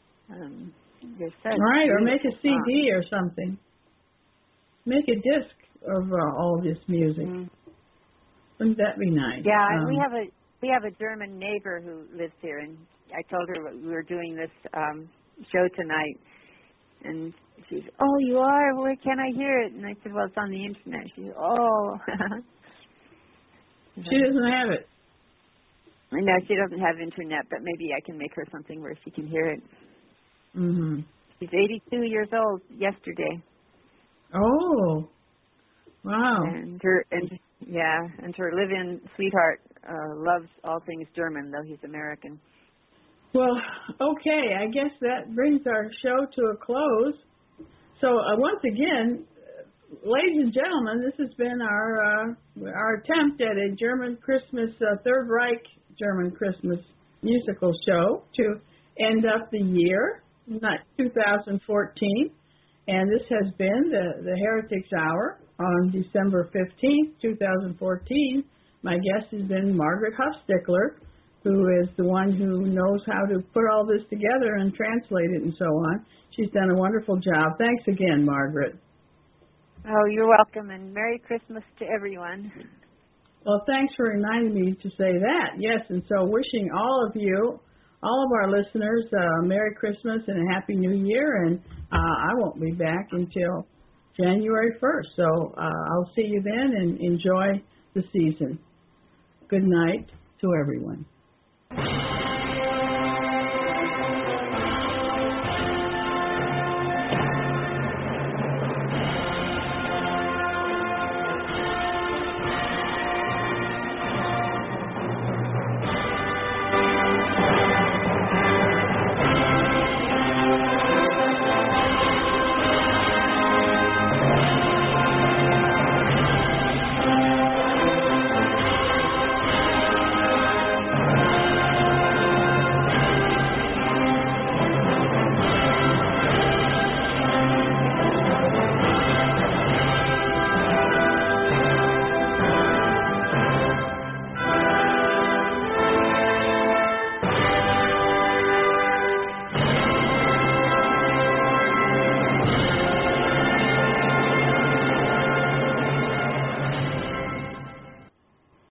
Right, or make a CD or something. Make a disc of all this music. Wouldn't that be nice? Yeah, we have a German neighbor who lives here, and I told her we were doing this show tonight, and she said, "Oh, you are? Where can I hear it?" And I said, "Well, it's on the internet." She said, "Oh." She doesn't have it. No, she doesn't have internet, but maybe I can make her something where she can hear it. She's 82 years old yesterday. Oh, wow! And her live-in sweetheart loves all things German, though he's American. Well, okay, I guess that brings our show to a close. So once again, ladies and gentlemen, this has been our attempt at a German Christmas, Third Reich German Christmas musical show to end up the year, not 2014. And this has been the Heretics Hour on December 15th, 2014. My guest has been Margaret Huffstickler, who is the one who knows how to put all this together and translate it and so on. She's done a wonderful job. Thanks again, Margaret. Oh, you're welcome, and Merry Christmas to everyone. Well, thanks for reminding me to say that. Yes, and so wishing all of you, all of our listeners, Merry Christmas and a Happy New Year, and I won't be back until January 1st, so I'll see you then and enjoy the season. Good night to everyone.